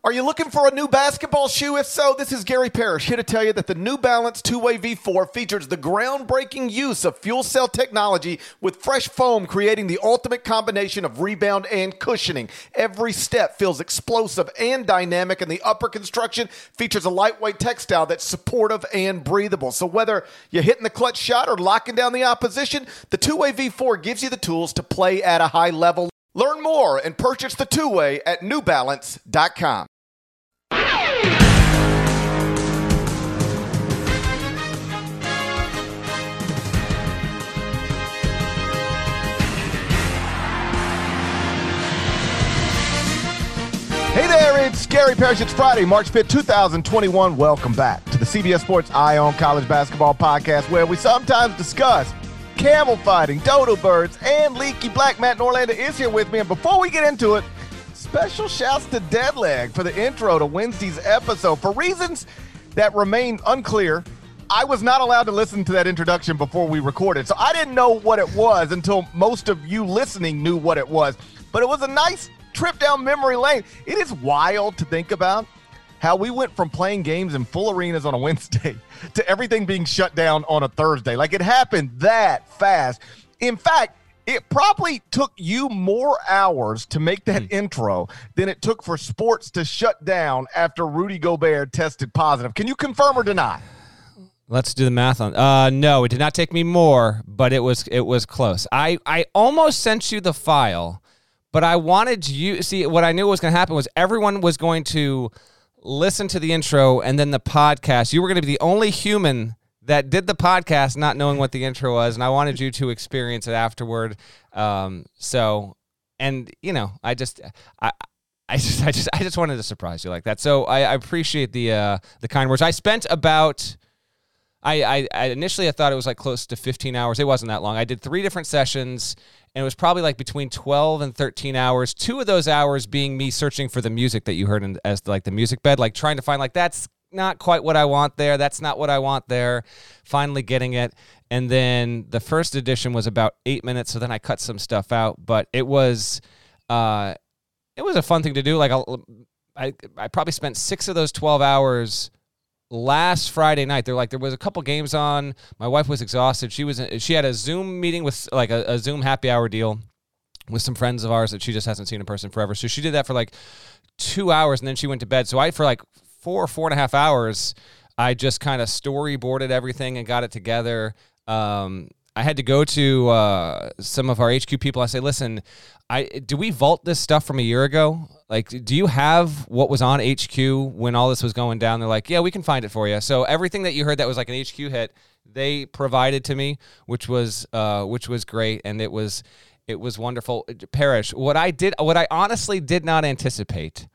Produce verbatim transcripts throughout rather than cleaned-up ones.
Are you looking for a new basketball shoe? If so, this is Gary Parrish here to tell you that the New Balance two-way V four features the groundbreaking use of fuel cell technology with fresh foam, creating the ultimate combination of rebound and cushioning. Every step feels explosive and dynamic, and the upper construction features a lightweight textile that's supportive and breathable. So whether you're hitting the clutch shot or locking down the opposition, the two-way V four gives you the tools to play at a high level. Learn more and purchase the two-way at new balance dot com. Hey there, it's Gary Parrish. It's Friday, March fifth, twenty twenty-one. Welcome back to the C B S Sports Eye on College Basketball podcast, where we sometimes discuss camel fighting, dodo birds, and leaky black. Matt Norlander is here with me, and before we get into it, special shouts to Deadleg for the intro to Wednesday's episode. For reasons that remain unclear, I was not allowed to listen to that introduction before we recorded, so I didn't know what it was until most of you listening knew what it was. But it was a nice trip down memory lane. It is wild to think about how we went from playing games in full arenas on a Wednesday to everything being shut down on a Thursday. Like, it happened that fast. In fact, it probably took you more hours to make that mm. intro than it took for sports to shut down after Rudy Gobert tested positive. Can you confirm or deny? Let's do the math on. Uh, no, it did not take me more, but it was it was close. I, I almost sent you the file, but I wanted you, see, what I knew was going to happen was everyone was going to listen to the intro and then the podcast. You were going to be the only human that did the podcast not knowing what the intro was, and I wanted you to experience it afterward. Um, so, and, you know, I just, I, I just, I just, I just wanted to surprise you like that. So I, I appreciate the, uh, the kind words. I spent about, I, I, I initially I thought it was like close to fifteen hours. It wasn't that long. I did three different sessions, and it was probably like between twelve and thirteen hours. Two of those hours being me searching for the music that you heard in, as like the music bed, like trying to find like, that's not quite what I want there. That's not what I want there. Finally getting it. And then the first edition was about eight minutes. So then I cut some stuff out, but it was, uh, it was a fun thing to do. Like I, I probably spent six of those twelve hours last Friday night. They're like, there was a couple games on. My wife was exhausted. She was, she had a Zoom meeting with like a, a Zoom happy hour deal with some friends of ours that she just hasn't seen in person forever. So she did that for like two hours and then she went to bed. So I, for like four, four and a half hours, I just kind of storyboarded everything and got it together. Um, I had to go to uh, some of our H Q people. I say, listen, I do we vault this stuff from a year ago? Like, do you have what was on H Q when all this was going down? They're like, yeah, we can find it for you. So everything that you heard that was like an H Q hit, they provided to me, which was uh, which was great, and it was it was wonderful. Parrish, what I did, what I honestly did not anticipate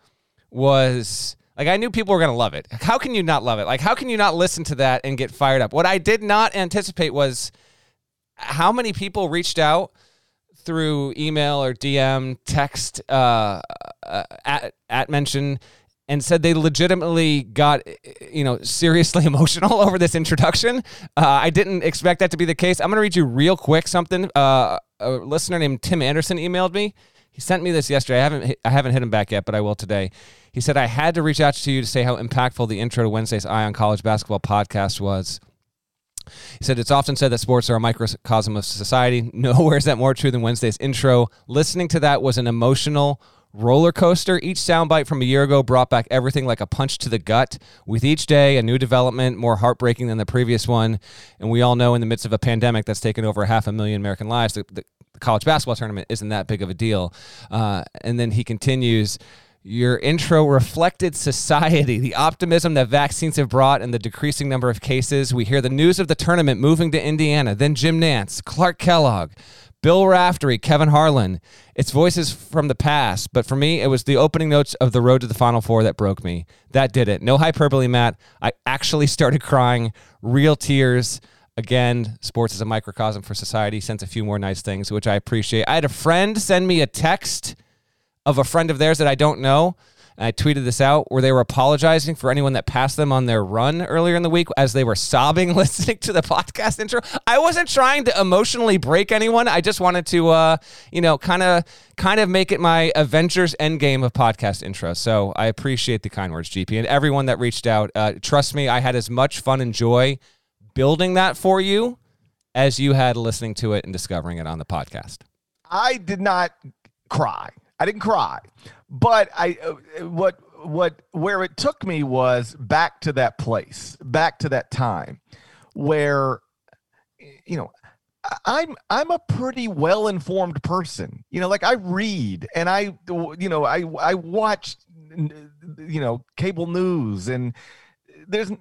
was, like, I knew people were going to love it. How can you not love it? Like, how can you not listen to that and get fired up? What I did not anticipate was how many people reached out through email or D M, text, uh, uh, at, at mention, and said they legitimately got, you know, seriously emotional over this introduction. Uh, I didn't expect that to be the case. I'm going to read you real quick something. Uh, a listener named Tim Anderson emailed me. He sent me this yesterday. I haven't hit, I haven't hit him back yet, but I will today. He said, I had to reach out to you to say how impactful the intro to Wednesday's Eye on College Basketball podcast was. He said, it's often said that sports are a microcosm of society. Nowhere is that more true than Wednesday's intro. Listening to that was an emotional roller coaster. Each soundbite from a year ago brought back everything like a punch to the gut. With each day, a new development, more heartbreaking than the previous one. And we all know in the midst of a pandemic that's taken over half a million American lives, the, the college basketball tournament isn't that big of a deal. Uh, and then he continues, your intro reflected society, the optimism that vaccines have brought and the decreasing number of cases. We hear the news of the tournament moving to Indiana, then Jim Nance, Clark Kellogg, Bill Raftery, Kevin Harlan. It's voices from the past, but for me, it was the opening notes of the road to the Final Four that broke me. That did it. No hyperbole, Matt. I actually started crying, real tears. Again, sports is a microcosm for society. Sent a few more nice things, which I appreciate. I had a friend send me a text of a friend of theirs that I don't know And I tweeted this out where they were apologizing for anyone that passed them on their run earlier in the week as they were sobbing listening to the podcast intro. I wasn't trying to emotionally break anyone. I just wanted to, uh, you know, kind of kind of make it my Avengers Endgame of podcast intro. So I appreciate the kind words, G P, and everyone that reached out. Uh, trust me, I had as much fun and joy building that for you as you had listening to it and discovering it on the podcast. I did not cry. I didn't cry, but I uh, what what where it took me was back to that place, back to that time where, you know, I'm I'm a pretty well-informed person. You know, like I read and I you know I I watch you know cable news, and there's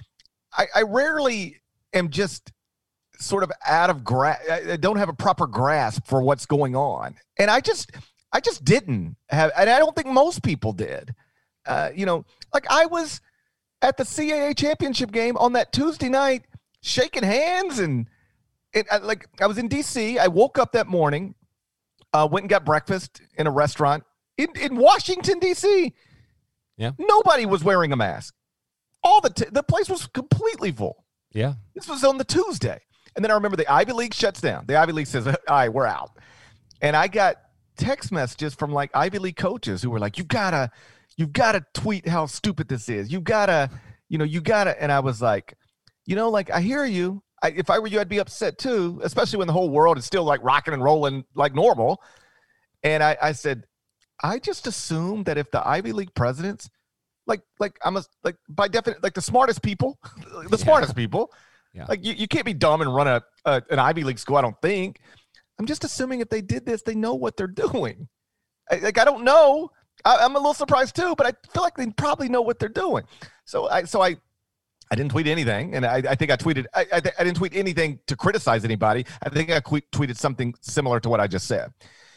I, I rarely am just sort of out of grasp. I don't have a proper grasp for what's going on. And I just, I just didn't have, and I don't think most people did. Uh, you know, like I was at the C A A championship game on that Tuesday night, shaking hands, and it, I, like I was in D C. I woke up that morning, uh, went and got breakfast in a restaurant in, in Washington, D C. Yeah. Nobody was wearing a mask. All the, t- the place was completely full. Yeah. This was on the Tuesday. And then I remember the Ivy League shuts down. The Ivy League says, all right, we're out. And I got text messages from like Ivy League coaches who were like, you gotta, you've gotta tweet how stupid this is. You gotta, you know, you gotta. And I was like, you know, like, I hear you. I, if I were you, I'd be upset too, especially when the whole world is still like rocking and rolling like normal. And I, I said, I just assumed that if the Ivy League presidents, like, like I'm a, like by definition, like the smartest people, the yeah. smartest people, Yeah. Like you, you can't be dumb and run a, a an Ivy League school. I don't think. I'm just assuming if they did this, they know what they're doing. I, like I don't know. I, I'm a little surprised too, but I feel like they probably know what they're doing. So I so I I didn't tweet anything, and I, I think I tweeted. I, I I didn't tweet anything to criticize anybody. I think I que- tweeted something similar to what I just said.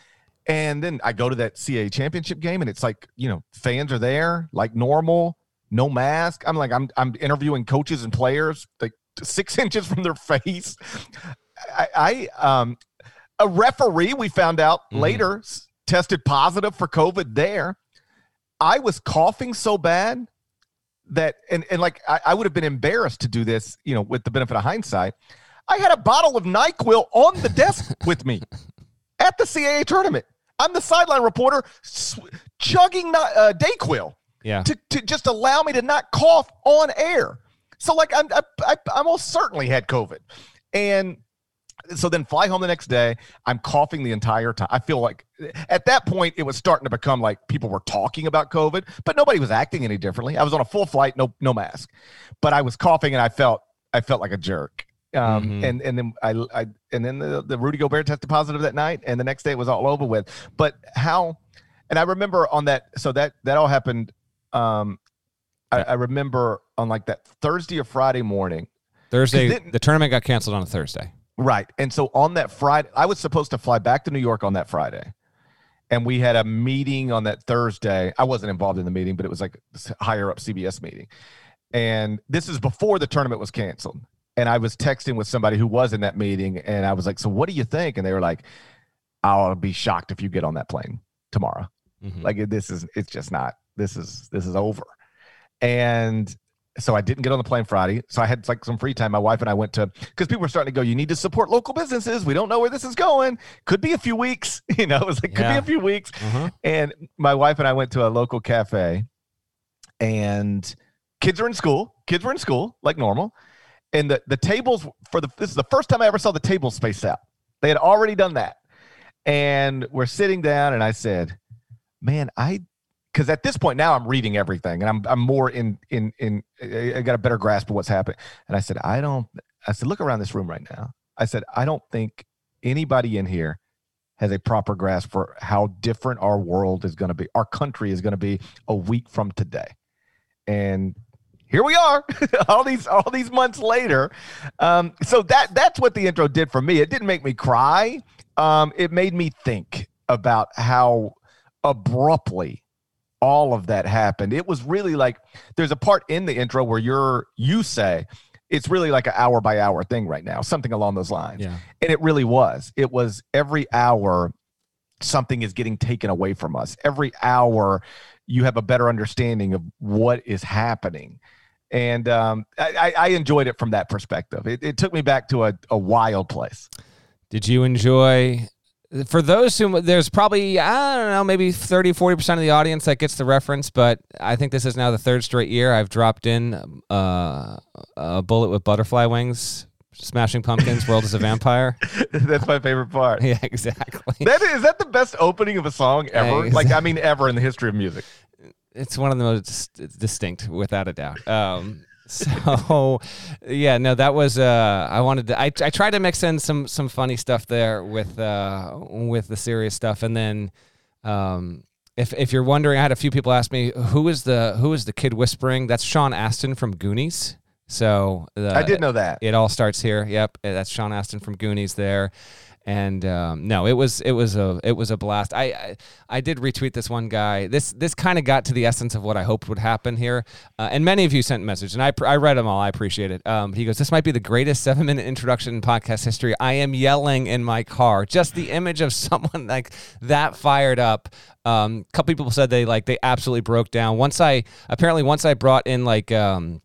And then I go to that C A A championship game, and it's like, you know, fans are there like normal, no mask. I'm like I'm I'm interviewing coaches and players like six inches from their face. I, I um, a referee we found out mm. later tested positive for COVID there. I was coughing so bad that, and, and like, I, I would have been embarrassed to do this, you know, with the benefit of hindsight. I had a bottle of NyQuil on the desk with me at the C A A tournament. I'm the sideline reporter sw- chugging uh, Dayquil yeah. to, to just allow me to not cough on air. So, like, I'm, I, I, I almost certainly had COVID. And so then fly home the next day. I'm coughing the entire time. I feel like at that point, it was starting to become like people were talking about COVID, but nobody was acting any differently. I was on a full flight, no no mask. But I was coughing, and I felt I felt like a jerk. Um, mm-hmm. And and then I, I and then the, the Rudy Gobert tested positive that night, and the next day it was all over with. But how? And I remember on that. So that that all happened. Um, I, I remember on like that Thursday or Friday morning. Thursday, then, the tournament got canceled on a Thursday. Right. And so on that Friday, I was supposed to fly back to New York on that Friday. And we had a meeting on that Thursday. I wasn't involved in the meeting, but it was like a higher up C B S meeting. And this is before the tournament was canceled. And I was texting with somebody who was in that meeting. And I was like, so what do you think? And they were like, I'll be shocked if you get on that plane tomorrow. Mm-hmm. Like this is, it's just not, this is, this is over. And so I didn't get on the plane Friday. So I had like some free time. My wife and I went to, because people were starting to go, you need to support local businesses. We don't know where this is going. Could be a few weeks. You know, it was like, could yeah. be a few weeks. Uh-huh. And my wife and I went to a local cafe, and kids are in school. Kids were in school like normal. And the, the tables for the, this is the first time I ever saw the tables spaced out. They had already done that. And we're sitting down, and I said, man, I, because at this point now I'm reading everything, and I'm I'm more in in in I got a better grasp of what's happening. And I said, I don't. I said, look around this room right now. I said, I don't think anybody in here has a proper grasp for how different our world is going to be, our country is going to be a week from today. And here we are, all these all these months later. Um, so that that's what the intro did for me. It didn't make me cry. Um, it made me think about how abruptly all of that happened. It was really like, there's a part in the intro where you're, you say, it's really like an hour by hour thing right now, something along those lines. Yeah. And it really was. It was every hour something is getting taken away from us. Every hour, you have a better understanding of what is happening. And um, I, I enjoyed it from that perspective. It, it took me back to a, a wild place. Did you enjoy, for those who, there's probably, I don't know, maybe thirty, forty percent of the audience that gets the reference, but I think this is now the third straight year I've dropped in uh, a bullet with butterfly wings, Smashing Pumpkins, World is a Vampire. That's my favorite part. Yeah, exactly. That is, is that the best opening of a song ever? Exactly. Like, I mean, ever in the history of music. It's one of the most distinct, without a doubt. Um, so, yeah, no, that was. Uh, I wanted to. I, I tried to mix in some some funny stuff there with uh, with the serious stuff, and then, um, if if you're wondering, I had a few people ask me who is the who is the kid whispering. That's Sean Astin from Goonies. So uh, I did know that. It all starts here. Yep, that's Sean Astin from Goonies there. And um, no, it was it was a it was a blast. I I, I did retweet this one guy. This this kind of got to the essence of what I hoped would happen here. Uh, and many of you sent messages, and I I read them all. I appreciate it. Um, he goes, "This might be the greatest seven minute introduction in podcast history. I am yelling in my car. Just the image of someone like that fired up." Um, a couple people said they like they absolutely broke down. Once I apparently once I brought in like. Um,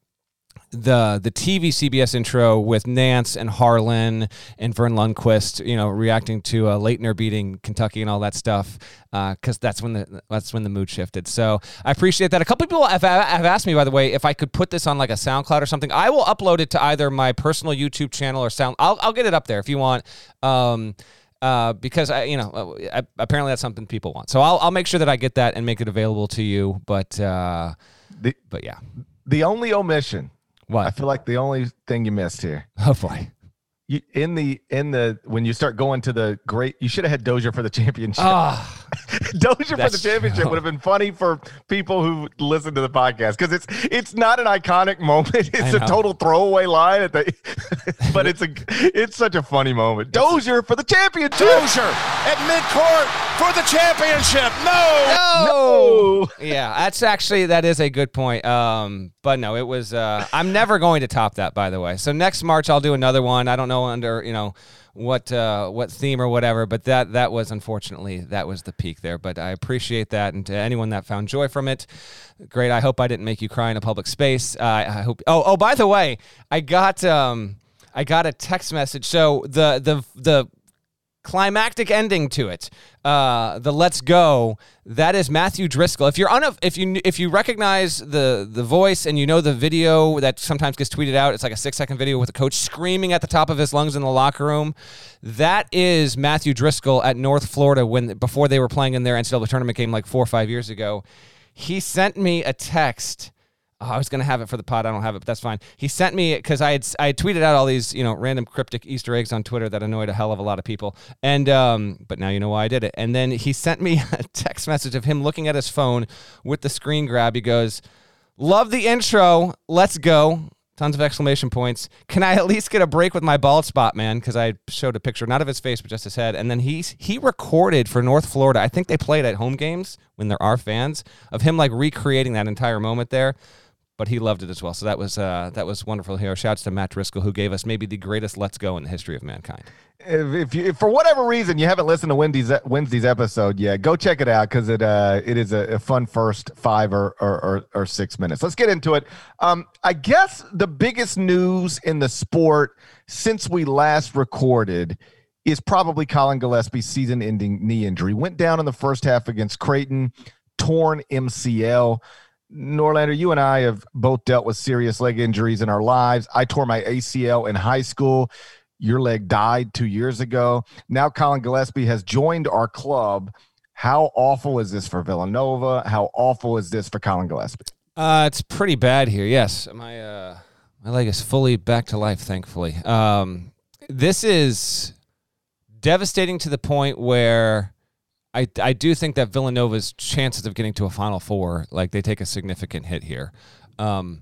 the the T V C B S intro with Nance and Harlan and Vern Lundquist, you know, reacting to uh, Leitner beating Kentucky and all that stuff, because uh, that's when the that's when the mood shifted. So I appreciate that. A couple people have, have asked me, by the way, if I could put this on like a SoundCloud or something. I will upload it to either my personal YouTube channel or Sound. I'll I'll get it up there if you want. Um, Uh, because I, you know, I, apparently that's something people want. So I'll I'll make sure that I get that and make it available to you. But uh, the, but yeah, the only omission. What? I feel like the only thing you missed here. Oh boy. You, in the in the when you start going to the great, you should have had Dozier for the championship. Oh, Dozier for the championship true. would have been funny for people who listen to the podcast because it's it's not an iconic moment. It's a total throwaway line at the, but it's a it's such a funny moment. Dozier for the championship. Dozier at midcourt for the championship. No, no. no. Yeah, that's actually that is a good point. Um, but no, it was. Uh, I'm never going to top that, by the way. So next March I'll do another one. I don't know under you know what uh, what theme or whatever, but that that was unfortunately that was the peak there. But I appreciate that, and to anyone that found joy from it, great. I hope I didn't make you cry in a public space. Uh, I hope. Oh, oh, by the way, I got um, I got a text message. So the the the. climactic ending to it, uh, the "Let's Go." That is Matthew Driscoll. If you're on, a, if you if you recognize the the voice and you know the video that sometimes gets tweeted out, it's like a six second video with a coach screaming at the top of his lungs in the locker room. That is Matthew Driscoll at North Florida when before they were playing in their N C double A tournament game like four or five years ago. He sent me a text. Oh, I was going to have it for the pod. I don't have it, but that's fine. He sent me because I had I had tweeted out all these, you know, random cryptic Easter eggs on Twitter that annoyed a hell of a lot of people. And um, but now you know why I did it. And then he sent me a text message of him looking at his phone with the screen grab. He goes, "Love the intro. Let's go." Tons of exclamation points. Can I at least get a break with my bald spot, man? Because I showed a picture, not of his face, but just his head. And then he he recorded for North Florida. I think they played at home games when there are fans of him like recreating that entire moment there. But he loved it as well. So that was uh, that was wonderful here. Shouts to Matt Driscoll, who gave us maybe the greatest "Let's Go" in the history of mankind. If, if you, if for whatever reason you haven't listened to Wednesday's Wednesday's episode yet, go check it out because it uh it is a, a fun first five or, or or or six minutes. Let's get into it. Um, I guess the biggest news in the sport since we last recorded is probably Colin Gillespie's season-ending knee injury. Went down in the first half against Creighton, torn M C L. Norlander, you and I have both dealt with serious leg injuries in our lives. I tore my A C L in high school. Your leg died two years ago. Now Colin Gillespie has joined our club. How awful is this for Villanova? How awful is this for Colin Gillespie? Uh, it's pretty bad here. Yes, my uh, my leg is fully back to life, thankfully. Um, this is devastating to the point where I, I do think that Villanova's chances of getting to a Final Four, like they take a significant hit here. Um,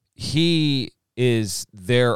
he is their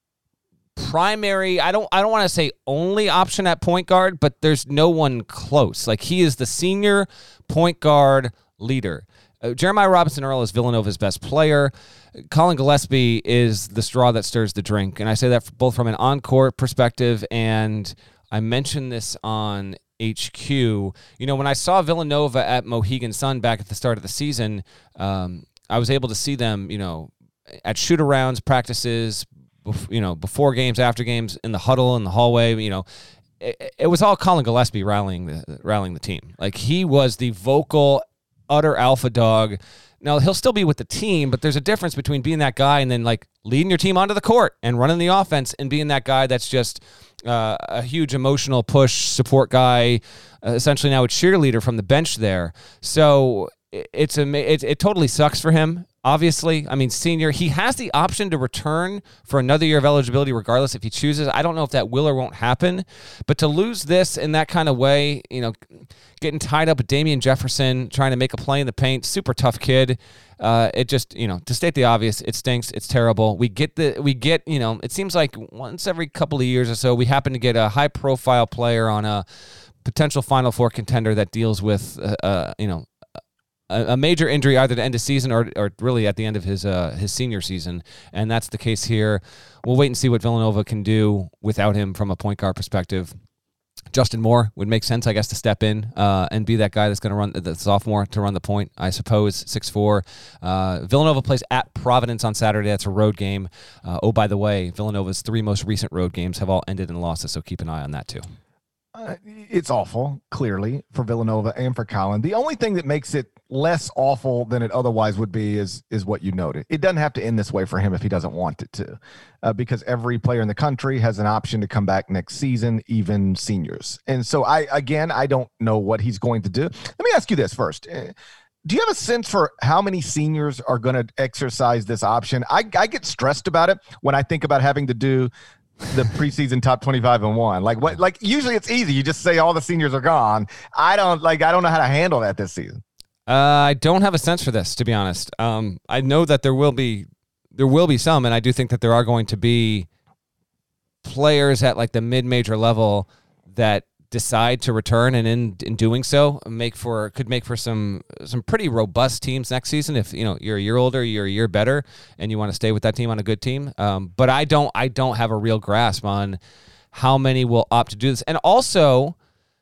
primary, I don't I don't want to say only option at point guard, but there's no one close. Like he is the senior point guard leader. Uh, Jeremiah Robinson Earl is Villanova's best player. Colin Gillespie is the straw that stirs the drink. And I say that both from an on-court perspective, and I mentioned this on H Q. You know, when I saw Villanova at Mohegan Sun back at the start of the season, um, I was able to see them, you know, at shoot-arounds, practices, bef- you know, before games, after games, in the huddle, in the hallway, you know. It, it was all Colin Gillespie rallying the rallying the team. Like, he was the vocal, utter alpha dog. Now, he'll still be with the team, but there's a difference between being that guy and then, like, leading your team onto the court and running the offense and being that guy that's just uh, a huge emotional push support guy, uh, essentially now a cheerleader from the bench there. So it, it's a, it, it totally sucks for him. Obviously, I mean, senior, he has the option to return for another year of eligibility regardless if he chooses. I don't know if that will or won't happen, but to lose this in that kind of way, you know, getting tied up with Damian Jefferson, trying to make a play in the paint, super tough kid. Uh, it just, you know, to state the obvious, it stinks. It's terrible. We get the, we get, you know, it seems like once every couple of years or so, we happen to get a high profile player on a potential Final Four contender that deals with, uh, uh you know, a major injury either to end of season or, or really at the end of his uh, his senior season, and that's the case here. We'll wait and see what Villanova can do without him from a point guard perspective. Justin Moore would make sense, I guess, to step in uh, and be that guy that's going to run the sophomore to run the point, I suppose, six foot four. Uh, Villanova plays at Providence on Saturday. That's a road game. Uh, oh, by the way, Villanova's three most recent road games have all ended in losses, so keep an eye on that too. Uh, it's awful, clearly, for Villanova and for Colin. The only thing that makes it less awful than it otherwise would be is is what you noted. It doesn't have to end this way for him if he doesn't want it to, uh, because every player in the country has an option to come back next season, even seniors. And so, I again, I don't know what he's going to do. Let me ask you this first. Uh, do you have a sense for how many seniors are going to exercise this option? I, I get stressed about it when I think about having to do the preseason top twenty-five and one. Like what? Like usually it's easy. You just say all the seniors are gone. I don't like. I don't know how to handle that this season. Uh, I don't have a sense for this, to be honest. Um, I know that there will be there will be some, and I do think that there are going to be players at like the mid-major level that decide to return, and in in doing so, make for could make for some some pretty robust teams next season. If you know you're a year older, you're a year better, and you want to stay with that team on a good team. Um, but I don't I don't have a real grasp on how many will opt to do this, and also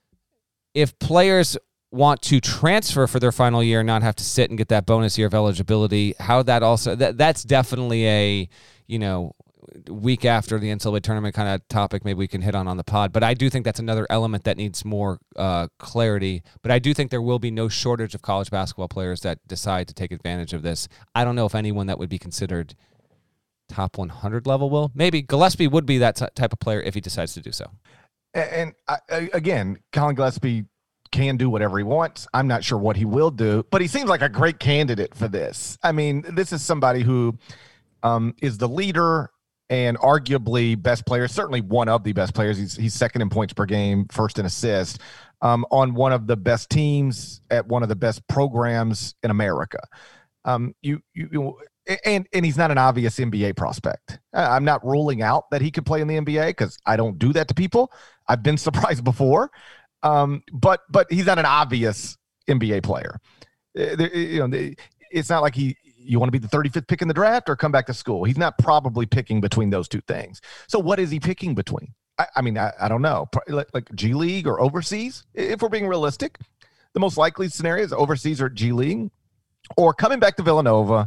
if players want to transfer for their final year and not have to sit and get that bonus year of eligibility, how that also that that's definitely a you know week after the N C double A tournament kind of topic maybe we can hit on on the pod. But I do think that's another element that needs more uh, clarity. But I do think there will be no shortage of college basketball players that decide to take advantage of this. I don't know if anyone that would be considered top one hundred level will. Maybe Gillespie would be that t- type of player if he decides to do so. And, and I, again, Colin Gillespie can do whatever he wants. I'm not sure what he will do, but he seems like a great candidate for this. I mean, this is somebody who um, is the leader and arguably best player, certainly one of the best players. He's he's second in points per game, first in assists, um, on one of the best teams at one of the best programs in America. Um, you, you, you and and he's not an obvious N B A prospect. I'm not ruling out that he could play in the N B A because I don't do that to people. I've been surprised before, um, but but he's not an obvious N B A player. You know, it's not like he. You want to be the thirty-fifth pick in the draft or come back to school? He's not probably picking between those two things. So what is he picking between? I, I mean, I, I don't know. Like, like G League or overseas, if we're being realistic. The most likely scenario is overseas or G League, or coming back to Villanova.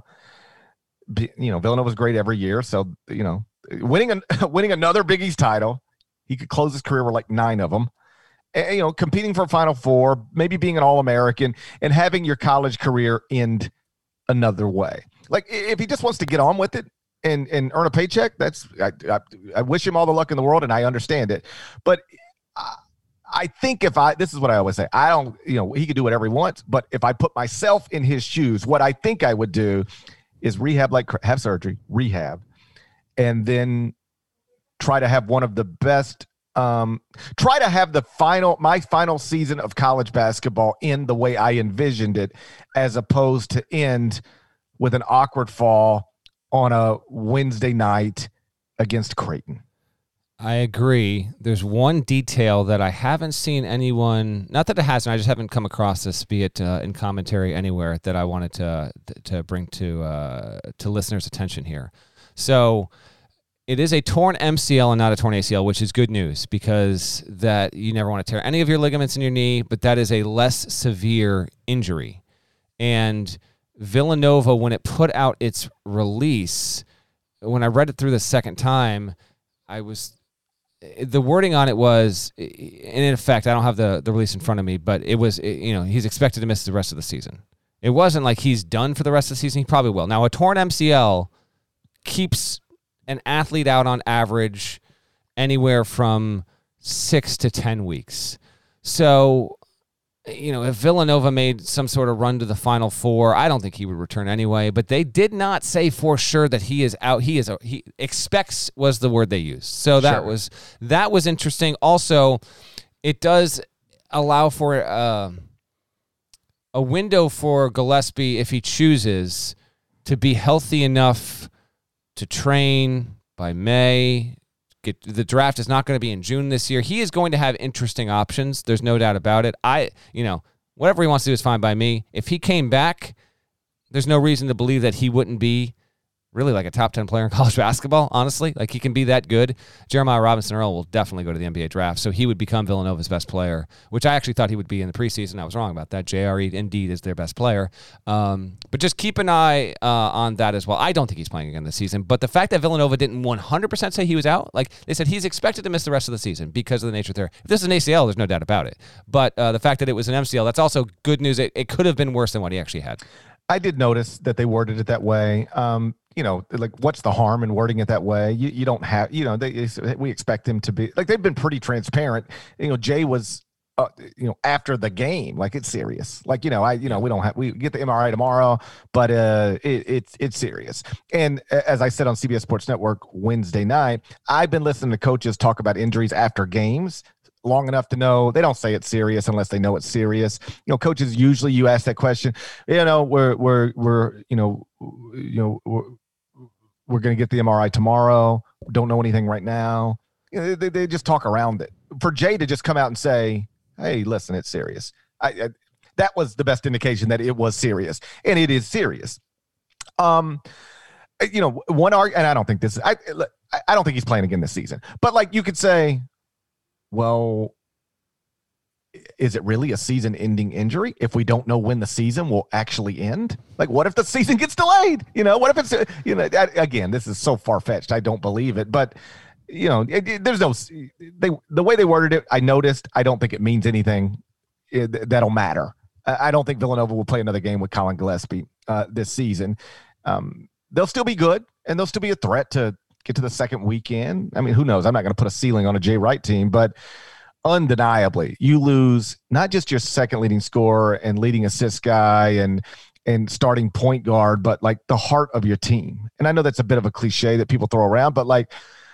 You know, Villanova's great every year. So, you know, winning, an, winning another Big East title, he could close his career with like nine of them. And, you know, competing for a Final Four, maybe being an All-American, and having your college career end another way. Like if he just wants to get on with it and and earn a paycheck, that's I, I, I wish him all the luck in the world, and I understand it. But I, I think if I this is what I always say, I don't you know he could do whatever he wants, but if I put myself in his shoes, what I think I would do is rehab, like have surgery, rehab, and then try to have one of the best um try to have the final my final season of college basketball in the way I envisioned it, as opposed to end with an awkward fall on a Wednesday night against Creighton. I agree. There's one detail that I haven't seen anyone, not that it hasn't, I just haven't come across this, be it uh, in commentary anywhere, that I wanted to to bring to uh, to listeners' attention here. So It is a torn M C L and not a torn A C L, which is good news because that you never want to tear any of your ligaments in your knee, but that is a less severe injury. And Villanova, when it put out its release, when I read it through the second time, I was the wording on it was, in effect, I don't have the, the release in front of me, but it was, you know, he's expected to miss the rest of the season. It wasn't like he's done for the rest of the season. He probably will. Now, a torn M C L keeps an athlete out on average anywhere from six to ten weeks. So, you know, if Villanova made some sort of run to the Final Four, I don't think he would return anyway. But they did not say for sure that he is out. He is a, he expects was the word they used. So that Sure. was that was interesting. Also, it does allow for uh, a window for Gillespie if he chooses to be healthy enough to train by May. Get, the draft is not going to be in June this year. He is going to have interesting options. There's no doubt about it. I, you know, whatever he wants to do is fine by me. If he came back, there's no reason to believe that he wouldn't be really like a top ten player in college basketball, honestly. Like, he can be that good. Jeremiah Robinson-Earl will definitely go to the N B A draft, so he would become Villanova's best player, which I actually thought he would be in the preseason. I was wrong about that. J R E indeed is their best player. Um, but just keep an eye uh, on that as well. I don't think he's playing again this season, but the fact that Villanova didn't one hundred percent say he was out, like they said he's expected to miss the rest of the season because of the nature of their, if this is an A C L, there's no doubt about it. But uh, the fact that it was an M C L, that's also good news. It, it could have been worse than what he actually had. I did notice that they worded it that way. Um, you know, like, what's the harm in wording it that way? You you don't have, you know, they, we expect them to be, like, they've been pretty transparent. You know, Jay was, uh, you know, after the game, like, it's serious. Like, you know, I, you know, we don't have, we get the M R I tomorrow, but uh, it, it's, it's serious. And as I said on C B S Sports Network Wednesday night, I've been listening to coaches talk about injuries after games long enough to know they don't say it's serious unless they know it's serious. You know, coaches, usually you ask that question, you know, we're, we're, we're, you know, you know, we're, we're going to get the M R I tomorrow. Don't know anything right now. You know, they, they just talk around it. For Jay to just come out and say, hey, listen, it's serious. I, I, that was the best indication that it was serious, and it is serious. Um, you know, one argument, and I don't think this, I, I don't think he's playing again this season, but like, you could say, well, is it really a season-ending injury if we don't know when the season will actually end? Like, what if the season gets delayed? You know, what if it's, you know, again, this is so far-fetched, I don't believe it. But, you know, it, it, there's no, they, the way they worded it, I noticed, I don't think it means anything it, that'll matter. I, I don't think Villanova will play another game with Colin Gillespie uh, this season. Um, they'll still be good, and they'll still be a threat to get to the second weekend. I mean, who knows? I'm not going to put a ceiling on a Jay Wright team, but undeniably, you lose not just your second leading scorer and leading assist guy and and starting point guard, but like the heart of your team. And I know that's a bit of a cliche that people throw around, but like,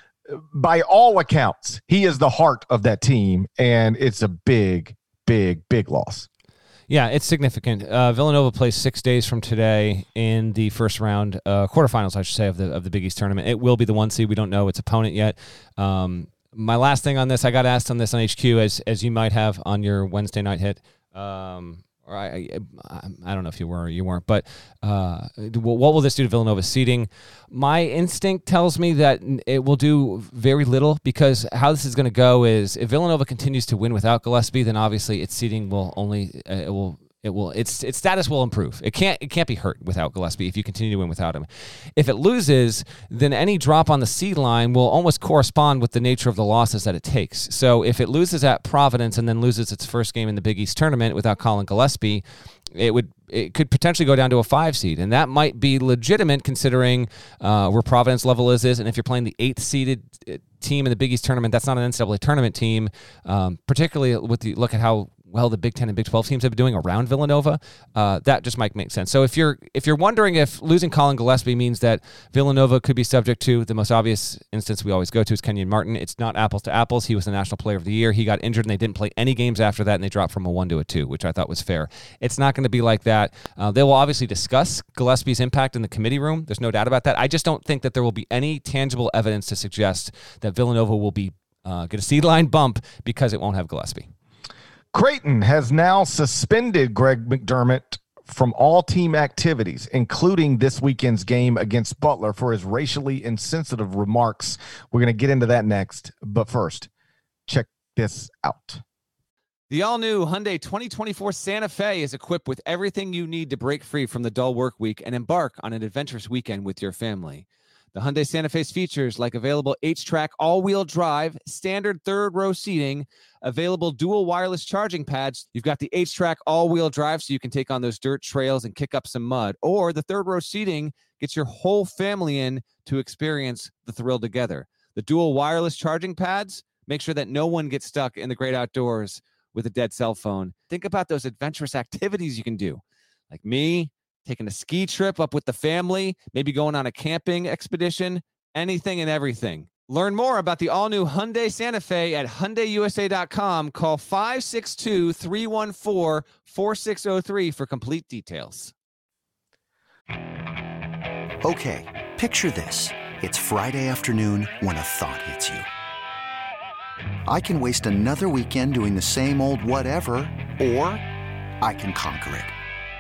by all accounts, he is the heart of that team, and it's a big, big, big loss. Yeah, it's significant. Uh, Villanova plays six days from today in the first round, uh, quarterfinals, I should say, of the of the Big East tournament. It will be the one seed. We don't know its opponent yet. Um, my last thing on this, I got asked on this on H Q, as as you might have on your Wednesday night hit. Um, or I, I, I don't know if you were or you weren't, but uh, what will this do to Villanova's seeding? My instinct tells me that it will do very little, because how this is going to go is, if Villanova continues to win without Gillespie, then obviously its seeding will only uh, it will. It will its its status will improve. It can't it can't be hurt without Gillespie if you continue to win without him. If it loses, then any drop on the seed line will almost correspond with the nature of the losses that it takes. So if it loses at Providence and then loses its first game in the Big East tournament without Colin Gillespie, it would it could potentially go down to a five seed, and that might be legitimate considering uh, where Providence level is is. And if you're playing the eighth seeded team in the Big East tournament, that's not an N C double A tournament team. Um, particularly with the look at how well the Big Ten and Big twelve teams have been doing around Villanova, uh, that just might make sense. So if you're if you're wondering if losing Colin Gillespie means that Villanova could be subject to, the most obvious instance we always go to is Kenyon Martin. It's not apples to apples. He was the National Player of the Year. He got injured and they didn't play any games after that, and they dropped from a one to a two, which I thought was fair. It's not going to be like that. Uh, they will obviously discuss Gillespie's impact in the committee room. There's no doubt about that. I just don't think that there will be any tangible evidence to suggest that Villanova will be uh, get a seed line bump because it won't have Gillespie. Creighton has now suspended Greg McDermott from all team activities, including this weekend's game against Butler, for his racially insensitive remarks. We're going to get into that next. But first, check this out. The all-new Hyundai twenty twenty-four Santa Fe is equipped with everything you need to break free from the dull work week and embark on an adventurous weekend with your family. The Hyundai Santa Fe's features like available H-Track all-wheel drive, standard third-row seating, available dual wireless charging pads. You've got the H-Track all-wheel drive so you can take on those dirt trails and kick up some mud. Or the third-row seating gets your whole family in to experience the thrill together. The dual wireless charging pads make sure that no one gets stuck in the great outdoors with a dead cell phone. Think about those adventurous activities you can do. Like me, taking a ski trip up with the family, maybe going on a camping expedition, anything and everything. Learn more about the all-new Hyundai Santa Fe at Hyundai U S A dot com. Call five six two, three one four, four six zero three for complete details. Okay, picture this. It's Friday afternoon when a thought hits you. I can waste another weekend doing the same old whatever, or I can conquer it.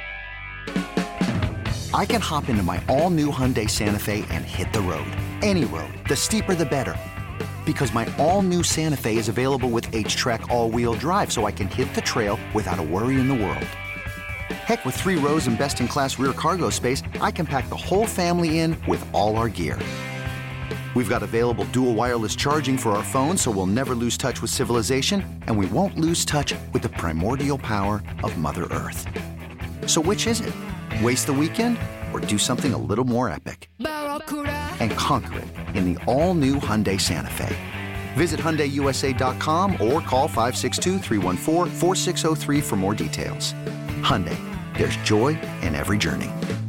I can hop into my all-new Hyundai Santa Fe and hit the road. Any road. The steeper, the better. Because my all-new Santa Fe is available with H-Track all-wheel drive, so I can hit the trail without a worry in the world. Heck, with three rows and best-in-class rear cargo space, I can pack the whole family in with all our gear. We've got available dual wireless charging for our phones, so we'll never lose touch with civilization, and we won't lose touch with the primordial power of Mother Earth. So which is it? Waste the weekend or do something a little more epic? And conquer it in the all-new Hyundai Santa Fe. Visit Hyundai U S A dot com or call five six two, three one four, four six zero three for more details. Hyundai, there's joy in every journey.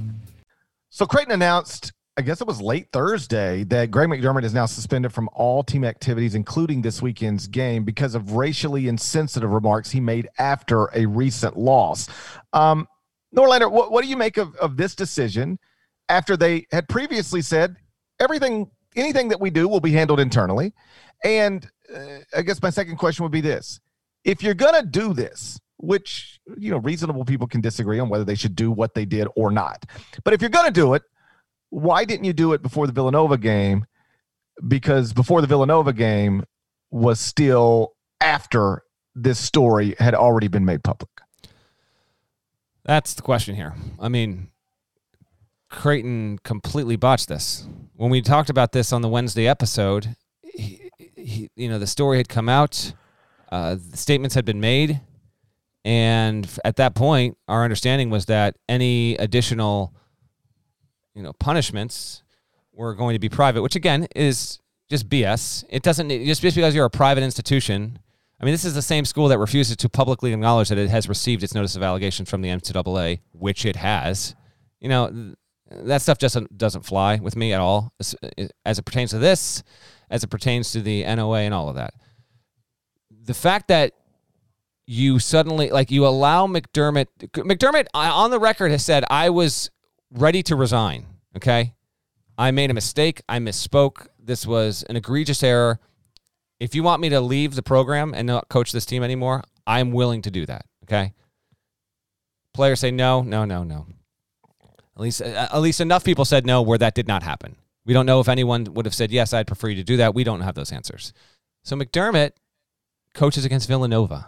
So Creighton announced, I guess it was late Thursday, that Greg McDermott is now suspended from all team activities, including this weekend's game, because of racially insensitive remarks he made after a recent loss. Um, Norlander, what, what do you make of, of this decision after they had previously said everything, anything that we do will be handled internally? And uh, I guess my second question would be this. If you're going to do this, which, you know, reasonable people can disagree on whether they should do what they did or not. But if you're going to do it, why didn't you do it before the Villanova game? Because before the Villanova game was still after this story had already been made public. That's the question here. I mean, Creighton completely botched this. When we talked about this on the Wednesday episode, he, he, you know, the story had come out, uh, the statements had been made, and at that point, our understanding was that any additional, you know, punishments were going to be private, which again is just B S. It doesn't just just because you're a private institution. I mean, this is the same school that refuses to publicly acknowledge that it has received its notice of allegation from the N C double A, which it has. You know, that stuff just doesn't, doesn't fly with me at all, as, as it pertains to this, as it pertains to the N O A and all of that. The fact that you suddenly, like, you allow McDermott, McDermott on the record has said, I was ready to resign, okay? I made a mistake. I misspoke. This was an egregious error. If you want me to leave the program and not coach this team anymore, I'm willing to do that, okay? Players say no, no, no, no. At least, at least enough people said no where that did not happen. We don't know if anyone would have said, yes, I'd prefer you to do that. We don't have those answers. So McDermott coaches against Villanova.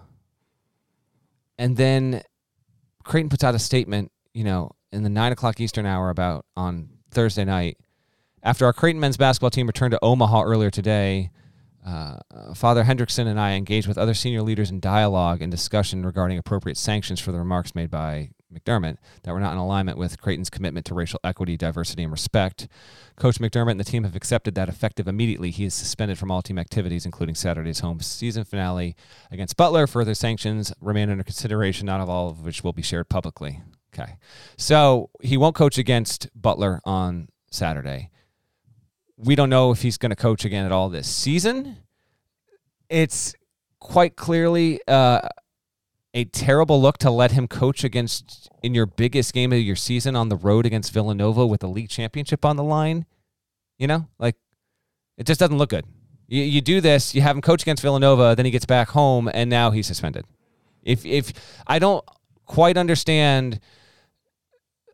And then Creighton puts out a statement, you know, in the nine o'clock Eastern hour about on Thursday night. After our Creighton men's basketball team returned to Omaha earlier today, uh, Father Hendrickson and I engaged with other senior leaders in dialogue and discussion regarding appropriate sanctions for the remarks made by McDermott that were not in alignment with Creighton's commitment to racial equity, diversity, and respect. Coach McDermott and the team have accepted that effective immediately. He is suspended from all team activities, including Saturday's home season finale against Butler. Further sanctions remain under consideration, not all of which will be shared publicly. Okay. So he won't coach against Butler on Saturday. We don't know if he's going to coach again at all this season. It's quite clearly uh, a terrible look to let him coach against in your biggest game of your season on the road against Villanova with the league championship on the line. You know, like, it just doesn't look good. You, you do this, you have him coach against Villanova, then he gets back home, and now he's suspended. If if I don't quite understand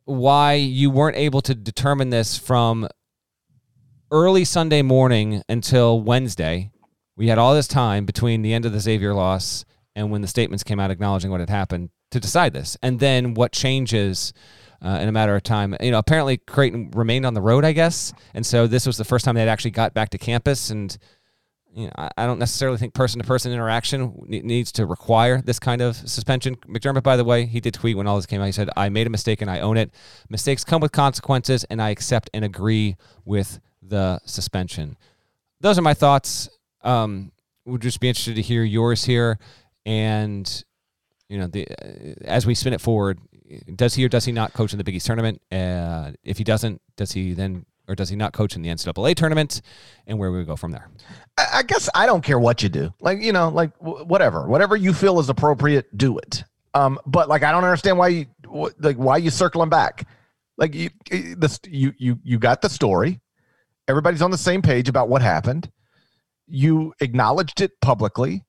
why you weren't able to determine this from early Sunday morning until Wednesday. We had all this time between the end of the Xavier loss and when the statements came out acknowledging what had happened to decide this. And then what changes uh, in a matter of time. You know, apparently Creighton remained on the road, I guess. And so this was the first time they'd actually got back to campus. And you know, I, I don't necessarily think person-to-person interaction needs to require this kind of suspension. McDermott, by the way, he did tweet when all this came out. He said, I made a mistake and I own it. Mistakes come with consequences, and I accept and agree with the suspension. Those are my thoughts. Um, we'd just be interested to hear yours here. And, you know, the uh, as we spin it forward, does he or does he not coach in the Big East tournament? Uh, if he doesn't, does he then or does he not coach in the N C double A tournament? And where we go from there? I guess I don't care what you do. Like, you know, like w- whatever, whatever you feel is appropriate, do it. Um, but like, I don't understand why you, wh- like, why you circling back? Like you, this, you, you, you got the story. Everybody's on the same page about what happened. You acknowledged it publicly.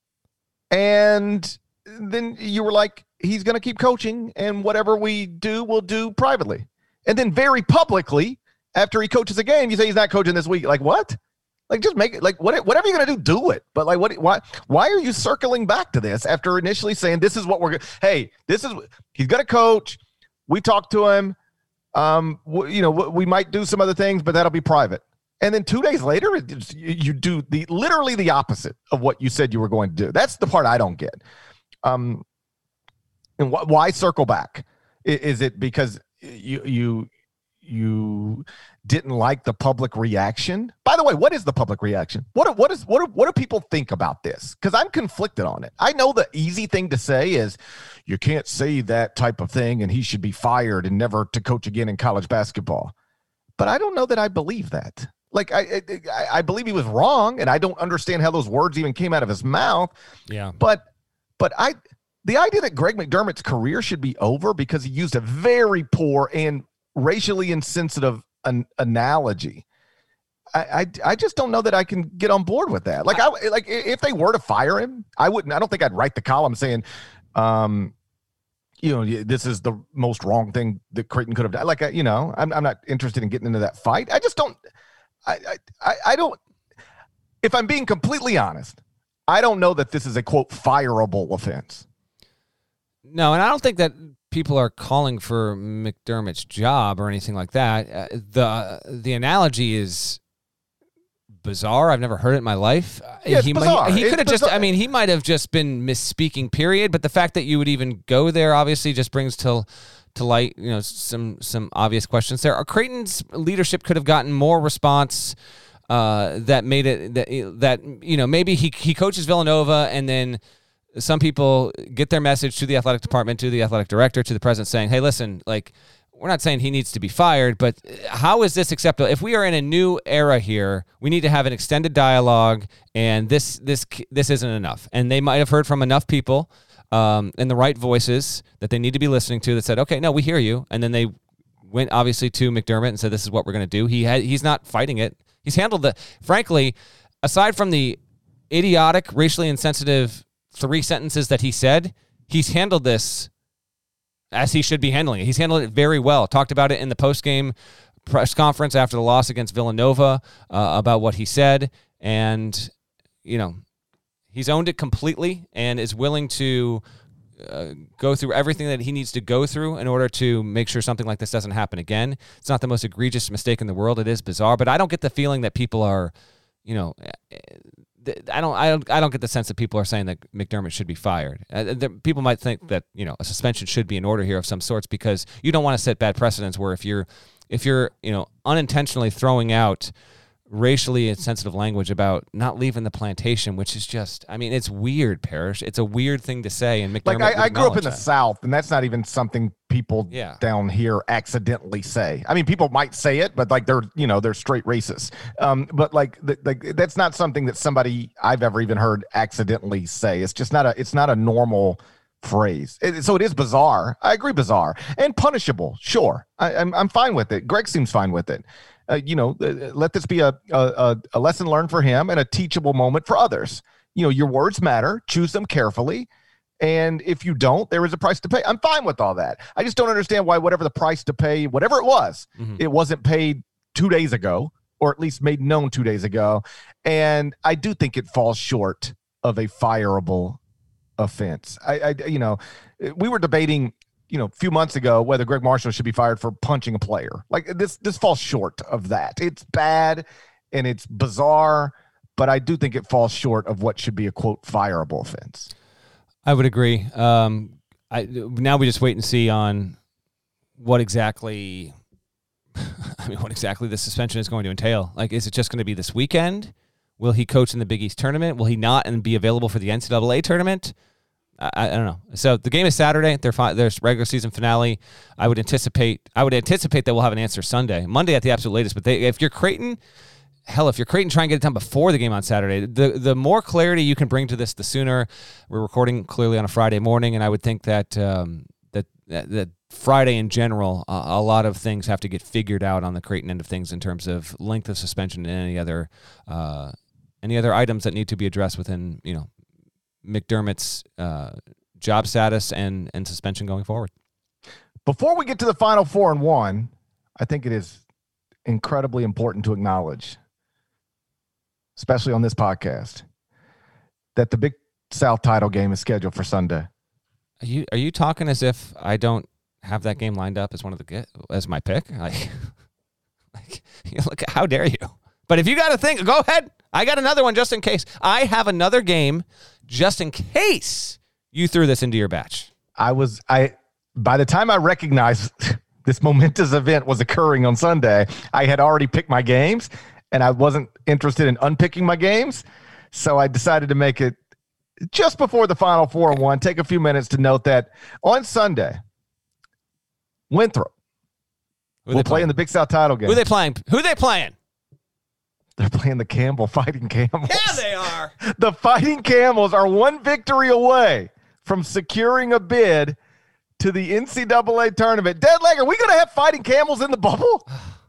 And then you were like, he's going to keep coaching, and whatever we do, we'll do privately. And then very publicly, after he coaches a game, you say he's not coaching this week. Like, what? Like, just make it, like, what, whatever you're going to do, do it. But, like, what, why, why are you circling back to this after initially saying this is what we're going to, hey, this is, he's going to coach. We talked to him. Um, w- you know, w- we might do some other things, but that'll be private. And then two days later, it, you do the literally the opposite of what you said you were going to do. That's the part I don't get. Um, and wh- why circle back? Is, is it because you you you didn't like the public reaction? By the way, what is the public reaction? What what is what do, what do people think about this? Because I'm conflicted on it. I know the easy thing to say is you can't say that type of thing, and he should be fired and never to coach again in college basketball. But I don't know that I believe that. Like, I, I I believe he was wrong, and I don't understand how those words even came out of his mouth. Yeah. But but I the idea that Greg McDermott's career should be over because he used a very poor and racially insensitive an, analogy, I, I I just don't know that I can get on board with that. Like I like if they were to fire him, I wouldn't. I don't think I'd write the column saying, um, you know, this is the most wrong thing that Creighton could have done. Like, you know, I'm I'm not interested in getting into that fight. I just don't. I, I, I don't, if I'm being completely honest, I don't know that this is a, quote, fireable offense. No, and I don't think that people are calling for McDermott's job or anything like that. Uh, the the analogy is bizarre. I've never heard it in my life. Yeah, it's he bizarre. Might, he could have just, bizarre. I mean, he might have just been misspeaking, period. But the fact that you would even go there obviously just brings to to light, you know, some some obvious questions there. Creighton's leadership could have gotten more response uh, that made it that that you know maybe he he coaches Villanova, and then some people get their message to the athletic department, to the athletic director, to the president, saying, "Hey, listen, like we're not saying he needs to be fired, but how is this acceptable? If we are in a new era here, we need to have an extended dialogue, and this this this isn't enough." And they might have heard from enough people. Um, and the right voices that they need to be listening to that said, okay, no, we hear you. And then they went obviously to McDermott and said, this is what we're going to do. He had, he's not fighting it. He's handled the, frankly, aside from the idiotic, racially insensitive three sentences that he said, he's handled this as he should be handling it. He's handled it very well. Talked about it in the postgame press conference after the loss against Villanova uh, about what he said. And, you know, he's owned it completely and is willing to uh, go through everything that he needs to go through in order to make sure something like this doesn't happen again. It's not the most egregious mistake in the world. It is bizarre, but I don't get the feeling that people are, you know, I don't, I don't, I don't get the sense that people are saying that McDermott should be fired. Uh, the, people might think that, you know, a suspension should be in order here of some sorts because you don't want to set bad precedents where if you're, if you're, you know, unintentionally throwing out racially insensitive language about not leaving the plantation, which is just, I mean, it's weird, Parrish. It's a weird thing to say. And McDermott like I, I grew up in that. the South, and that's not even something people yeah. down here accidentally say. I mean, people might say it, but like they're, you know, they're straight racist. Um, but like, the, like that's not something that somebody I've ever even heard accidentally say. It's just not a, it's not a normal phrase. It, so it is bizarre. I agree, bizarre and punishable. Sure, I, I'm I'm fine with it. Greg seems fine with it. Uh, you know, uh, let this be a, a a lesson learned for him and a teachable moment for others. You know, your words matter. Choose them carefully. And if you don't, there is a price to pay. I'm fine with all that. I just don't understand why whatever the price to pay, whatever it was, mm-hmm. it wasn't paid two days ago, or at least made known two days ago. And I do think it falls short of a fireable offense. I, I you know, we were debating, you know, a few months ago whether Greg Marshall should be fired for punching a player. Like this, this falls short of that. It's bad and it's bizarre, but I do think it falls short of what should be a quote fireable offense. I would agree. Um, I now we just wait and see on what exactly. I mean, what exactly the suspension is going to entail. Like, is it just going to be this weekend? Will he coach in the Big East tournament? Will he not and be available for the N C double A tournament? I, I don't know. So the game is Saturday. Their fi- there's regular season finale. I would anticipate. I would anticipate that we'll have an answer Sunday, Monday at the absolute latest. But they, if you're Creighton, hell, if you're Creighton, try and get it done before the game on Saturday. The the more clarity you can bring to this, the sooner. We're recording clearly on a Friday morning, and I would think that um, that that. that Friday in general, uh, a lot of things have to get figured out on the Creighton end of things in terms of length of suspension and any other uh, any other items that need to be addressed within, you know, McDermott's uh, job status and and suspension going forward. Before we get to the Final Four and one, I think it is incredibly important to acknowledge, especially on this podcast, that the Big South title game is scheduled for Sunday. Are you are you talking as if I don't have that game lined up as one of the as my pick? Like, like you know, look, how dare you? But if you got to think, go ahead. I got another one just in case. I have another game just in case you threw this into your batch. I was I by the time I recognized this momentous event was occurring on Sunday, I had already picked my games, and I wasn't interested in unpicking my games, so I decided to make it just before the Final Four and one. Take a few minutes to note that on Sunday, Winthrop will play in the Big South title game. Who are they playing? Who are they playing? They're playing the Campbell Fighting Camels. Yeah, they are. The Fighting Camels are one victory away from securing a bid to the N C double A tournament. Deadleg, are we going to have Fighting Camels in the bubble?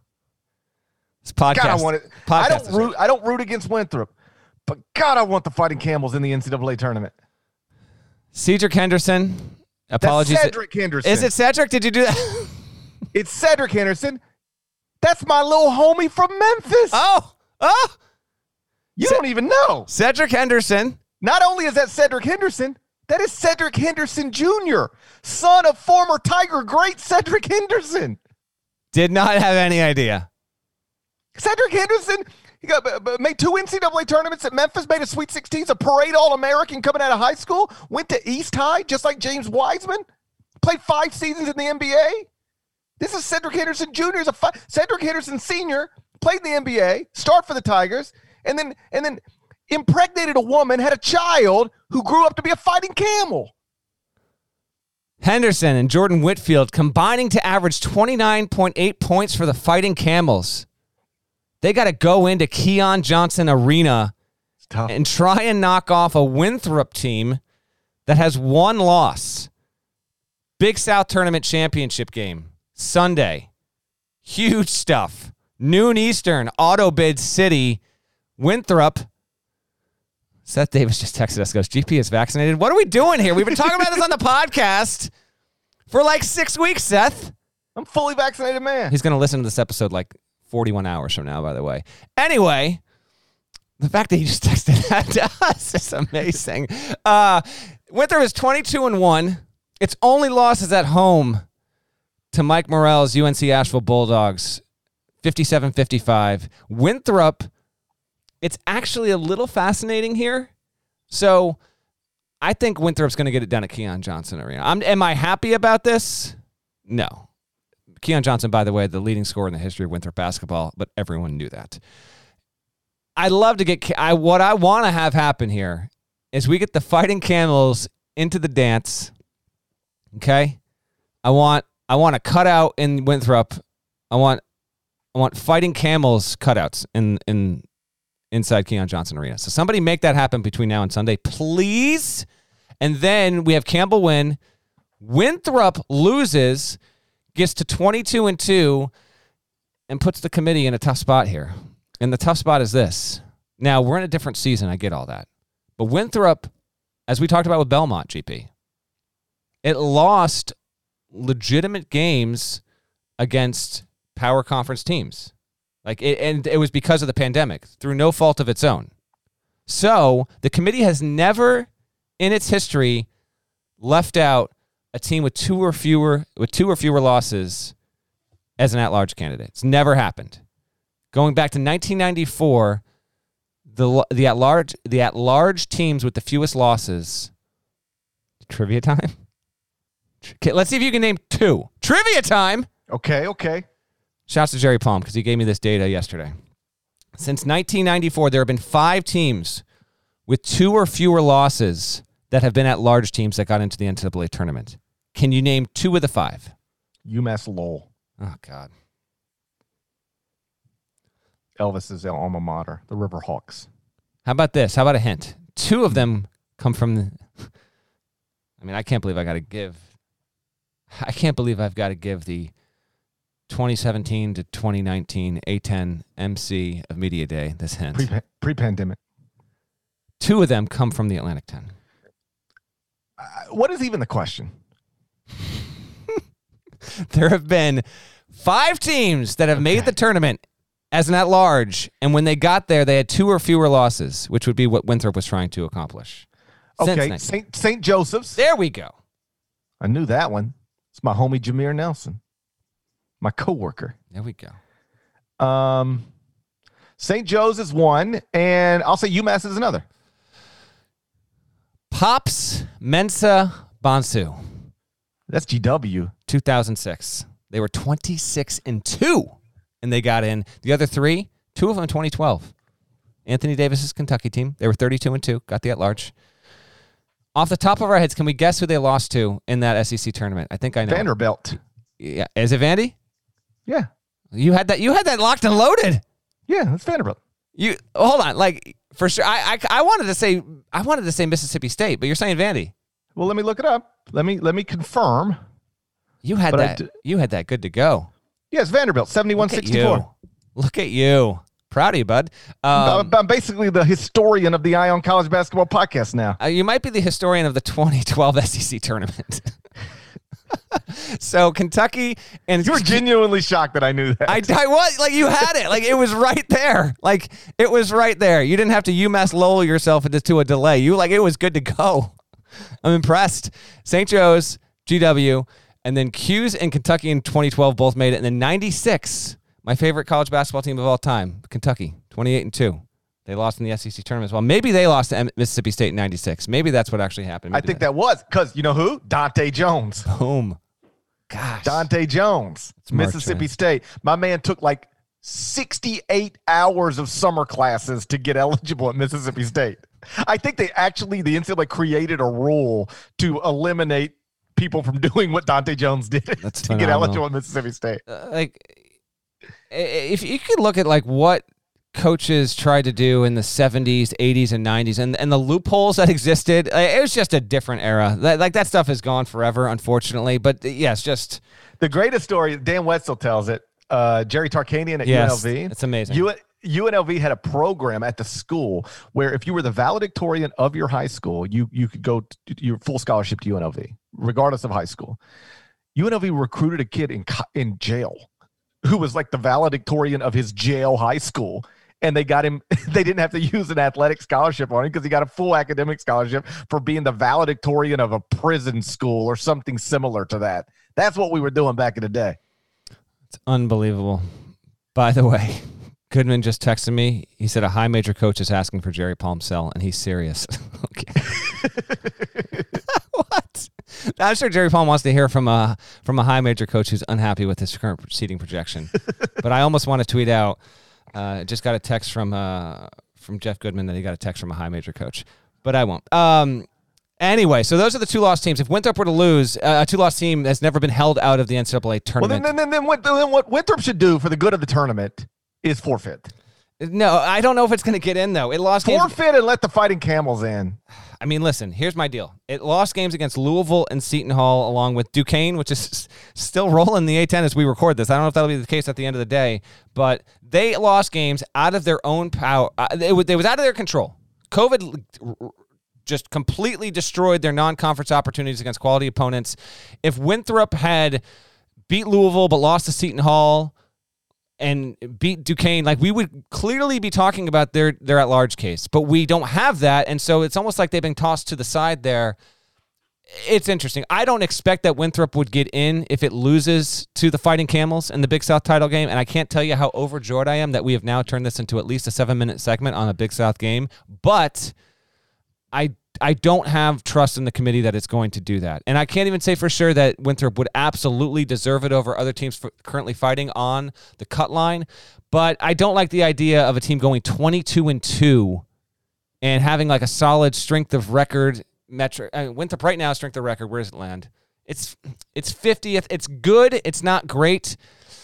This podcast. God, I, want it. podcast I don't root. I don't root against Winthrop, but God, I want the Fighting Camels in the N C double A tournament. Cedric Henderson. Apologies. That's Cedric Henderson. Is it Cedric? Did you do that? It's Cedric Henderson. That's my little homie from Memphis. Oh, oh. You C- don't even know. Cedric Henderson. Not only is that Cedric Henderson, that is Cedric Henderson Junior, son of former Tiger great Cedric Henderson. Did not have any idea. Cedric Henderson, he got made two N C double A tournaments at Memphis, made a Sweet sixteen, a parade All-American coming out of high school, went to East High, just like James Wiseman, played five seasons in the N B A. This is Cedric Henderson Junior Is a fi- Cedric Henderson Senior played in the N B A, started for the Tigers, and then and then impregnated a woman, had a child who grew up to be a fighting camel. Henderson and Jordan Whitfield combining to average twenty-nine point eight points for the Fighting Camels. They got to go into Keon Johnson Arena and try and knock off a Winthrop team that has one loss. Big South Tournament Championship game, Sunday. Huge stuff. Noon Eastern, Autobid City, Winthrop. Seth Davis just texted us, goes, G P is vaccinated. What are we doing here? We've been talking about this on the podcast for like six weeks, Seth. I'm fully vaccinated, man. He's going to listen to this episode like forty-one hours from now, by the way. Anyway, the fact that he just texted that to us is amazing. Uh, Winthrop is twenty-two and one. Its only loss is at home to Mike Morrell's U N C Asheville Bulldogs, fifty-seven fifty-five. Winthrop, it's actually a little fascinating here. So I think Winthrop's going to get it done at Keon Johnson Arena. I'm, am I happy about this? No. Keon Johnson, by the way, the leading scorer in the history of Winthrop basketball, but everyone knew that. I'd love to get I, – what I want to have happen here is we get the Fighting Camels into the dance, okay? I want I want a cutout in Winthrop. I want I want Fighting Camels cutouts in in inside Keon Johnson Arena. So somebody make that happen between now and Sunday, please. And then we have Campbell win. Winthrop loses – gets to twenty-two and two and puts the committee in a tough spot here. And the tough spot is this. Now, we're in a different season. I get all that. But Winthrop, as we talked about with Belmont, G P, It lost legitimate games against power conference teams. Like it, and it was because of the pandemic, through no fault of its own. So the committee has never in its history left out a team with two or fewer with two or fewer losses as an at-large candidate. It's never happened. Going back to nineteen ninety-four, the the at-large the at-large teams with the fewest losses. Trivia time? Okay, let's see if you can name two. Trivia time. Okay, okay. Shouts to Jerry Palm because he gave me this data yesterday. Since nineteen ninety-four, there have been five teams with two or fewer losses that have been at-large teams that got into the N C double A tournament. Can you name two of the five? UMass Lowell. Oh, God. Elvis's alma mater, the Riverhawks. How about this? How about a hint? Two of them come from the... I mean, I can't believe I got to give... I can't believe I've got to give the twenty seventeen to twenty nineteen A ten M C of Media Day this hint. Pre- pre-pandemic. Two of them come from the Atlantic ten. Uh, what is even the question? There have been five teams that have okay. made the tournament as an at-large, and when they got there, they had two or fewer losses, which would be what Winthrop was trying to accomplish. Okay, Saint Saint Joseph's. There we go. I knew that one. It's my homie Jameer Nelson, my coworker. There we go. Um, Saint Joe's is one, and I'll say UMass is another. Pops Mensa Bonsu. That's G W. two thousand six. They were twenty-six and two, and they got in. The other three, two of them in twenty twelve. Anthony Davis's Kentucky team. They were thirty-two and two, got the at-large. Off the top of our heads, can we guess who they lost to in that S E C tournament? I think I know. Vanderbilt. Yeah, is it Vandy? Yeah. You had that. You had that locked and loaded. Yeah, that's Vanderbilt. You hold on, like for sure. I, I I wanted to say I wanted to say Mississippi State, but you're saying Vandy. Well, let me look it up. Let me let me confirm. You had but that. d- you had that good to go. Yes, Vanderbilt, seventy-one sixty-four. Look at you. Proud of you, bud. Um, I'm basically the historian of the Eye on College Basketball podcast now. Uh, you might be the historian of the twenty twelve S E C tournament. So Kentucky and you were genuinely shocked that I knew that. I, I was like you had it, like it was right there, like it was right there. You didn't have to UMass Lowell yourself into to a delay. You like it was good to go. I'm impressed. Saint Joe's, G W, and then Q's and Kentucky in twenty twelve both made it. And then ninety-six, my favorite college basketball team of all time, Kentucky, twenty-eight and two. They lost in the S E C tournament as well. Maybe they lost to Mississippi State in ninety-six. Maybe that's what actually happened. Maybe I think that, that was because you know who? Dante Jones. Boom. Gosh. Dante Jones, Mississippi State. My man took like sixty-eight hours of summer classes to get eligible at Mississippi State. I think they actually, the N C double A created a rule to eliminate people from doing what Dante Jones did That's to phenomenal. get eligible at Mississippi State. Uh, like, if you could look at like what coaches tried to do in the seventies, eighties, and nineties, and, and the loopholes that existed, it was just a different era. That, like that stuff is gone forever, unfortunately. But yes, just the greatest story. Dan Wetzel tells it. Uh, Jerry Tarkanian at yes, U N L V. It's amazing. U- U N L V had a program at the school where if you were the valedictorian of your high school, you you could go to your full scholarship to U N L V, regardless of high school. U N L V recruited a kid in in jail who was like the valedictorian of his jail high school. And they got him, they didn't have to use an athletic scholarship on him because he got a full academic scholarship for being the valedictorian of a prison school or something similar to that. That's what we were doing back in the day. It's unbelievable. By the way, Goodman just texted me. He said a high major coach is asking for Jerry Palmcell, and he's serious. Okay. What? I'm sure Jerry Palm wants to hear from a from a high major coach who's unhappy with his current seating projection. But I almost want to tweet out. Uh, just got a text from uh, from Jeff Goodman that he got a text from a high major coach, but I won't. Um, anyway, so those are the two lost teams. If Winthrop were to lose, uh, a two-loss team has never been held out of the N C double A tournament. Well, then, then, then, what, then what Winthrop should do for the good of the tournament is forfeit. No, I don't know if it's going to get in, though. It lost Forfeit games. and let the Fighting Camels in. I mean, listen, here's my deal. It lost games against Louisville and Seton Hall, along with Duquesne, which is still rolling the A ten as we record this. I don't know if that'll be the case at the end of the day, but they lost games out of their own power. Uh, it, was, it was out of their control. COVID just completely destroyed their non-conference opportunities against quality opponents. If Winthrop had beat Louisville but lost to Seton Hall and beat Duquesne, like we would clearly be talking about their their at-large case, but we don't have that, and so it's almost like they've been tossed to the side there. It's interesting. I don't expect that Winthrop would get in if it loses to the Fighting Camels in the Big South title game, and I can't tell you how overjoyed I am that we have now turned this into at least a seven-minute segment on a Big South game, but I I don't have trust in the committee that it's going to do that. And I can't even say for sure that Winthrop would absolutely deserve it over other teams for currently fighting on the cut line, but I don't like the idea of a team going twenty-two and two and having like a solid strength of record metric. I mean, Winthrop right now, strength of record, where does it land? It's it's fiftieth. It's good. It's not great.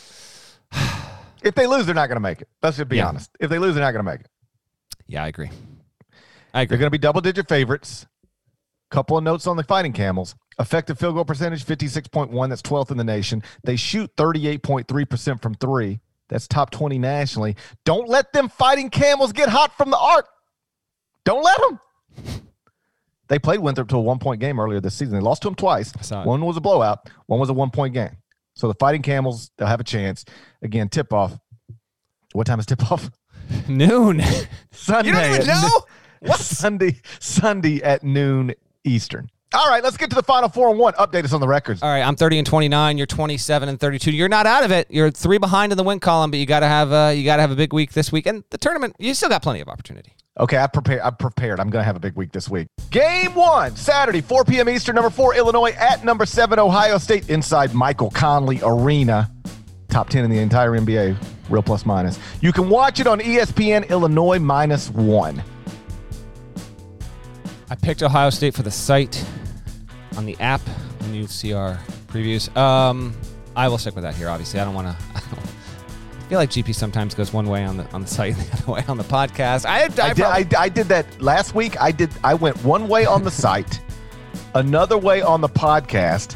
If they lose, they're not going to make it. Let's just be Yeah. honest. If they lose, they're not going to make it. Yeah, I agree. I agree. They're going to be double-digit favorites. Couple of notes on the Fighting Camels. Effective field goal percentage, fifty-six point one. That's twelfth in the nation. They shoot thirty-eight point three percent from three. That's top twenty nationally. Don't let them Fighting Camels get hot from the arc. Don't let them. They played Winthrop to a one-point game earlier this season. They lost to them twice. One was a blowout. One was a one-point game. So the Fighting Camels, they'll have a chance. Again, tip-off. What time is tip-off? Noon. Sunday. You don't even at know? noon- What? Sunday, Sunday at noon Eastern. All right, let's get to the Final Four and one. Update us on the records. All right, I'm thirty and twenty-nine. You're twenty-seven and thirty-two. You're not out of it. You're three behind in the win column, but you got to have uh, you got to have a big week this week. And the tournament, you still got plenty of opportunity. Okay, I prepared. I'm prepared. I'm going to have a big week this week. Game one, Saturday, four p.m. Eastern. Number four, Illinois at number seven, Ohio State, inside Michael Conley Arena. Top ten in the entire N B A, real plus minus. You can watch it on E S P N. Illinois minus one. I picked Ohio State for the site on the app when you see our previews. Um, I will stick with that here. Obviously, I don't want to. I feel like G P sometimes goes one way on the on the site and the other way on the podcast. I, I, I did, I, I did that last week. I did. I went one way on the site, another way on the podcast,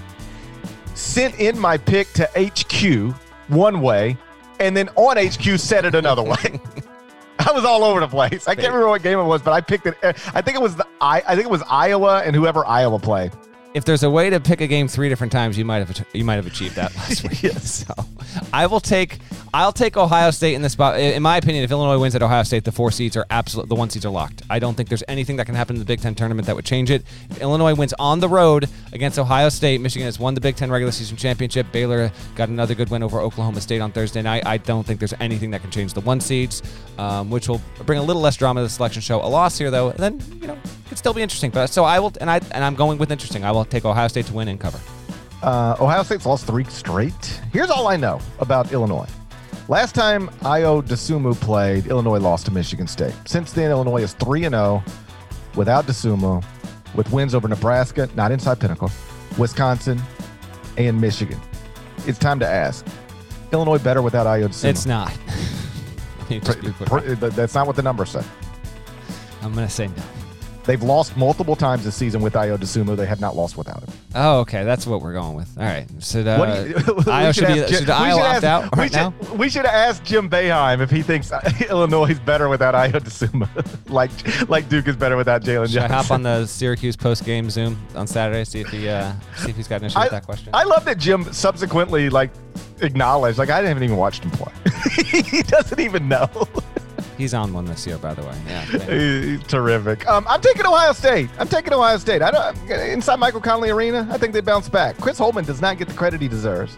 sent in my pick to H Q one way, and then on H Q said it another way. I was all over the place. I can't remember what game it was, but I picked it. I think it was the I. I think it was Iowa and whoever Iowa played. If there's a way to pick a game three different times, you might have you might have achieved that last week. Yes. So I will take I'll take Ohio State in this spot. In my opinion, if Illinois wins at Ohio State, the four seeds are absolute. The one seeds are locked. I don't think there's anything that can happen in the Big Ten tournament that would change it. If Illinois wins on the road against Ohio State, Michigan has won the Big Ten regular season championship. Baylor got another good win over Oklahoma State on Thursday night. I don't think there's anything that can change the one seeds, um, which will bring a little less drama to the selection show. A loss here, though, and then you know could still be interesting. But so I will, and I and I'm going with interesting. I will take Ohio State to win and cover. Uh, Ohio State's lost three straight. Here's all I know about Illinois. Last time Ayo Dosunmu played, Illinois lost to Michigan State. Since then, Illinois is three and oh without Dosunmu, with wins over Nebraska, not inside Pinnacle, Wisconsin, and Michigan. It's time to ask, Illinois better without Ayo Dosunmu? It's not. Let me just be clear. That's not what the numbers say. I'm going to say no. They've lost multiple times this season with Ayo Dosunmu. They have not lost without him. Oh, okay. That's what we're going with. All right. Should, uh, What do you- we Iowa should, be, ask Jim- should we Iowa should opt ask- out we right should- now? We should have asked Jim Boeheim if he thinks Illinois is better without Ayo Dosunmu, like like Duke is better without Jalen Should I Johnson. hop on the Syracuse post-game Zoom on Saturday, see if he uh, see if he's got an issue I, with that question? I love that Jim subsequently like acknowledged, like I haven't even watched him play. He doesn't even know. He's on one this year, by the way. Yeah. yeah. He's terrific. Um, I'm taking Ohio State. I'm taking Ohio State. I don't inside Michael Conley Arena. I think they bounce back. Chris Holtmann does not get the credit he deserves.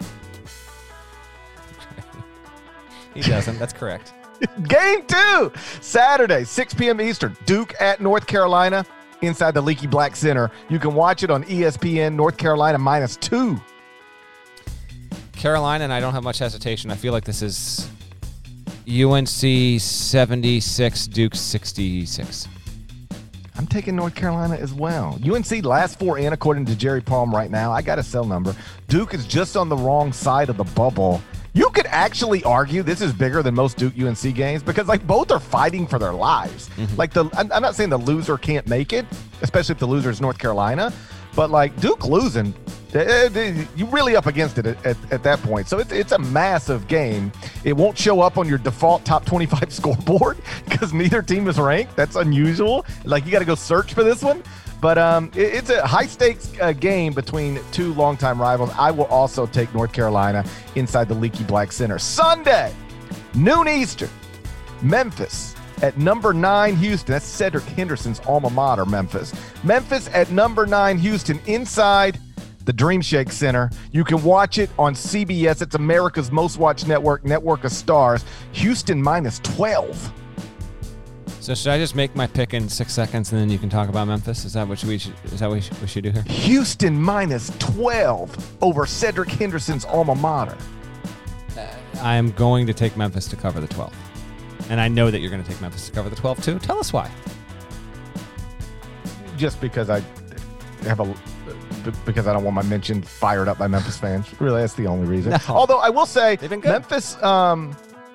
He doesn't. That's correct. Game two, Saturday, six p.m. Eastern. Duke at North Carolina inside the Leaky Black Center. You can watch it on E S P N. North Carolina minus two. Carolina, and I don't have much hesitation. I feel like this is U N C seventy-six, Duke sixty-six. I'm taking North Carolina as well. U N C last four in, according to Jerry Palm right now. I got a cell number. Duke is just on the wrong side of the bubble. You could actually argue this is bigger than most Duke U N C games because like both are fighting for their lives. Mm-hmm. Like the, I'm, I'm not saying the loser can't make it, especially if the loser is North Carolina, but like Duke losing You're really up against it at, at, at that point. So it's, it's a massive game. It won't show up on your default top twenty-five scoreboard because neither team is ranked. That's unusual. Like, you got to go search for this one. But um, it, it's a high-stakes uh, game between two longtime rivals. I will also take North Carolina inside the Leaky Black Center. Sunday, noon Eastern, Memphis at number nine, Houston. That's Cedric Henderson's alma mater, Memphis. Memphis at number nine, Houston, inside the Dream Shake Center. You can watch it on C B S. It's America's most watched network, Network of Stars. Houston minus twelve. So should I just make my pick in six seconds and then you can talk about Memphis? Is that what we should, is that what we should, we should do here? Houston minus twelve over Cedric Henderson's alma mater. Uh, I am going to take Memphis to cover the twelve. And I know that you're going to take Memphis to cover the twelve too. Tell us why. Just because I have a... because I don't want my mention fired up by Memphis fans. Really, that's the only reason. No. Although I will say, Memphis, um,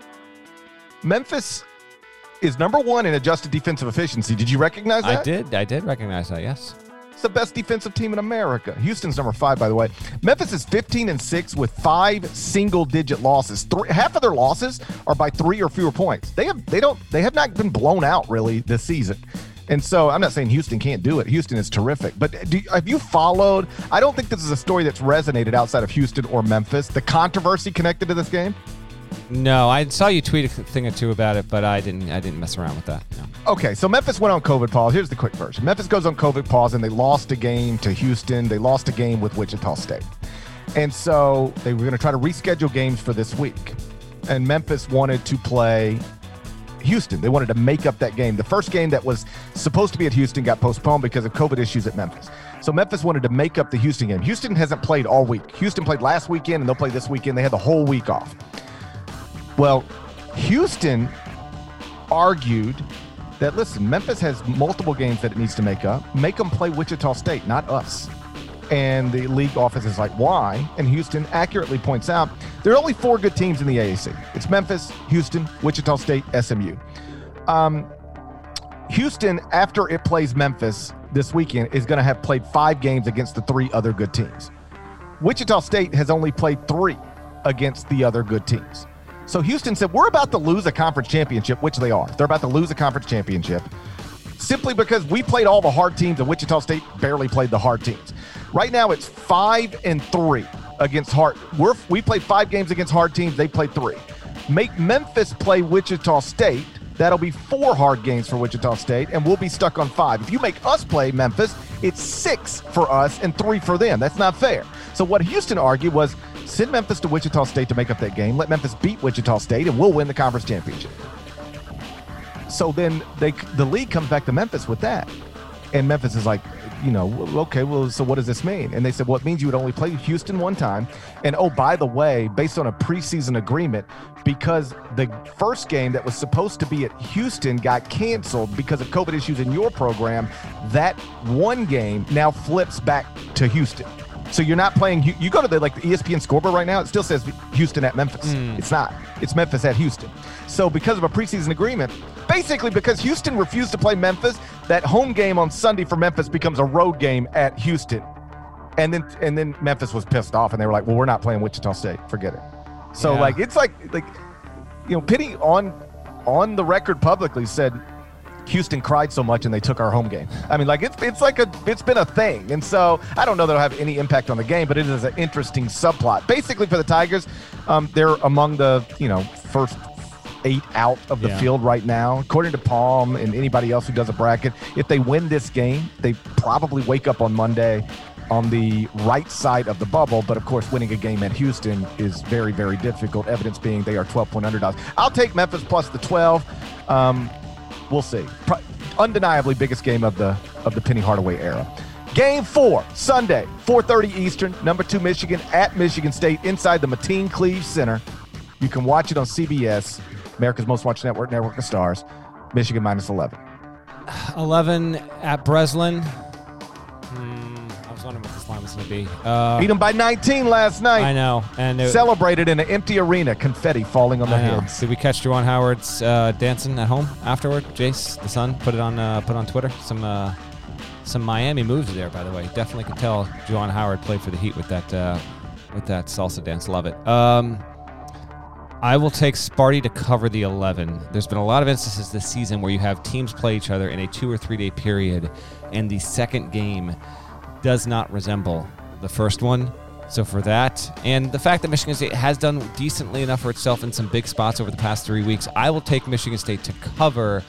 Memphis is number one in adjusted defensive efficiency. Did you recognize that? I did. I did recognize that, yes. It's the best defensive team in America. Houston's number five, by the way. Memphis is fifteen and six with five single-digit losses. Three, half of their losses are by three or fewer points. They have, they don't, they have not been blown out really this season. And so I'm not saying Houston can't do it. Houston is terrific. But do, have you followed? I don't think this is a story that's resonated outside of Houston or Memphis. The controversy connected to this game? No, I saw you tweet a thing or two about it, but I didn't I didn't mess around with that. No. Okay, so Memphis went on COVID pause. Here's the quick version. Memphis goes on COVID pause, and they lost a game to Houston. They lost a game with Wichita State. And so they were going to try to reschedule games for this week. And Memphis wanted to play Houston. They wanted to make up that game. The first game that was supposed to be at Houston got postponed because of COVID issues at Memphis. So Memphis wanted to make up the Houston game. Houston hasn't played all week. Houston played last weekend, and they'll play this weekend. They had the whole week off. Well, Houston argued that, listen, Memphis has multiple games that it needs to make up. Make them play Wichita State, not us. And the league office is like, why? And Houston accurately points out there are only four good teams in the A A C. It's Memphis, Houston, Wichita State, S M U. Um, Houston, after it plays Memphis this weekend, is going to have played five games against the three other good teams. Wichita State has only played three against the other good teams. So Houston said, we're about to lose a conference championship, which they are. They're about to lose a conference championship simply because we played all the hard teams and Wichita State barely played the hard teams. Right now it's five and three against hard. We're, we played five games against hard teams. They played three. Make Memphis play Wichita State. That'll be four hard games for Wichita State, and we'll be stuck on five. If you make us play Memphis, it's six for us and three for them. That's not fair. So what Houston argued was send Memphis to Wichita State to make up that game. Let Memphis beat Wichita State, and we'll win the conference championship. So then they, the league comes back to Memphis with that. And Memphis is like, you know, okay, well, so what does this mean? And they said, well, it means you would only play Houston one time. And, oh, by the way, based on a preseason agreement, because the first game that was supposed to be at Houston got canceled because of COVID issues in your program, that one game now flips back to Houston. So you're not playing, you go to the like the E S P N scoreboard right now, it still says Houston at Memphis. Mm. It's not. It's Memphis at Houston. So because of a preseason agreement, basically because Houston refused to play Memphis, that home game on Sunday for Memphis becomes a road game at Houston. And then and then Memphis was pissed off, and they were like, well, we're not playing Wichita State. Forget it. So, yeah. like, it's like, like you know, Penny on on the record publicly said, Houston cried so much and they took our home game. I mean, like, it's it's like a it's been a thing. And so I don't know that it'll have any impact on the game, but it is an interesting subplot. Basically for the Tigers, um, they're among the, you know, first eight out of the yeah. field right now. According to Palm and anybody else who does a bracket, if they win this game, they probably wake up on Monday on the right side of the bubble. But of course, winning a game at Houston is very, very difficult. Evidence being they are twelve point underdogs. I'll take Memphis plus the twelve. Um, We'll see. Pro- undeniably biggest game of the of the Penny Hardaway era. Game four, Sunday, four thirty Eastern, number two Michigan at Michigan State inside the Mateen Cleave Center. You can watch it on C B S, America's Most Watched Network, Network of Stars. Michigan minus eleven. eleven at Breslin. Hmm, I was wondering what this line was going to be. Uh, Beat them by nineteen last night. I know. And it, celebrated in an empty arena, confetti falling on their heads. Did we catch Juwan Howard's uh, dancing at home afterward? Jace, the son, put it on uh, put on Twitter. Some uh, some Miami moves there, by the way. Definitely could tell Juwan Howard played for the Heat with that uh, with that salsa dance. Love it. Um, I will take Sparty to cover the eleven. There's been a lot of instances this season where you have teams play each other in a two or three day period, and the second game does not resemble the first one. So for that, and the fact that Michigan State has done decently enough for itself in some big spots over the past three weeks, I will take Michigan State to cover.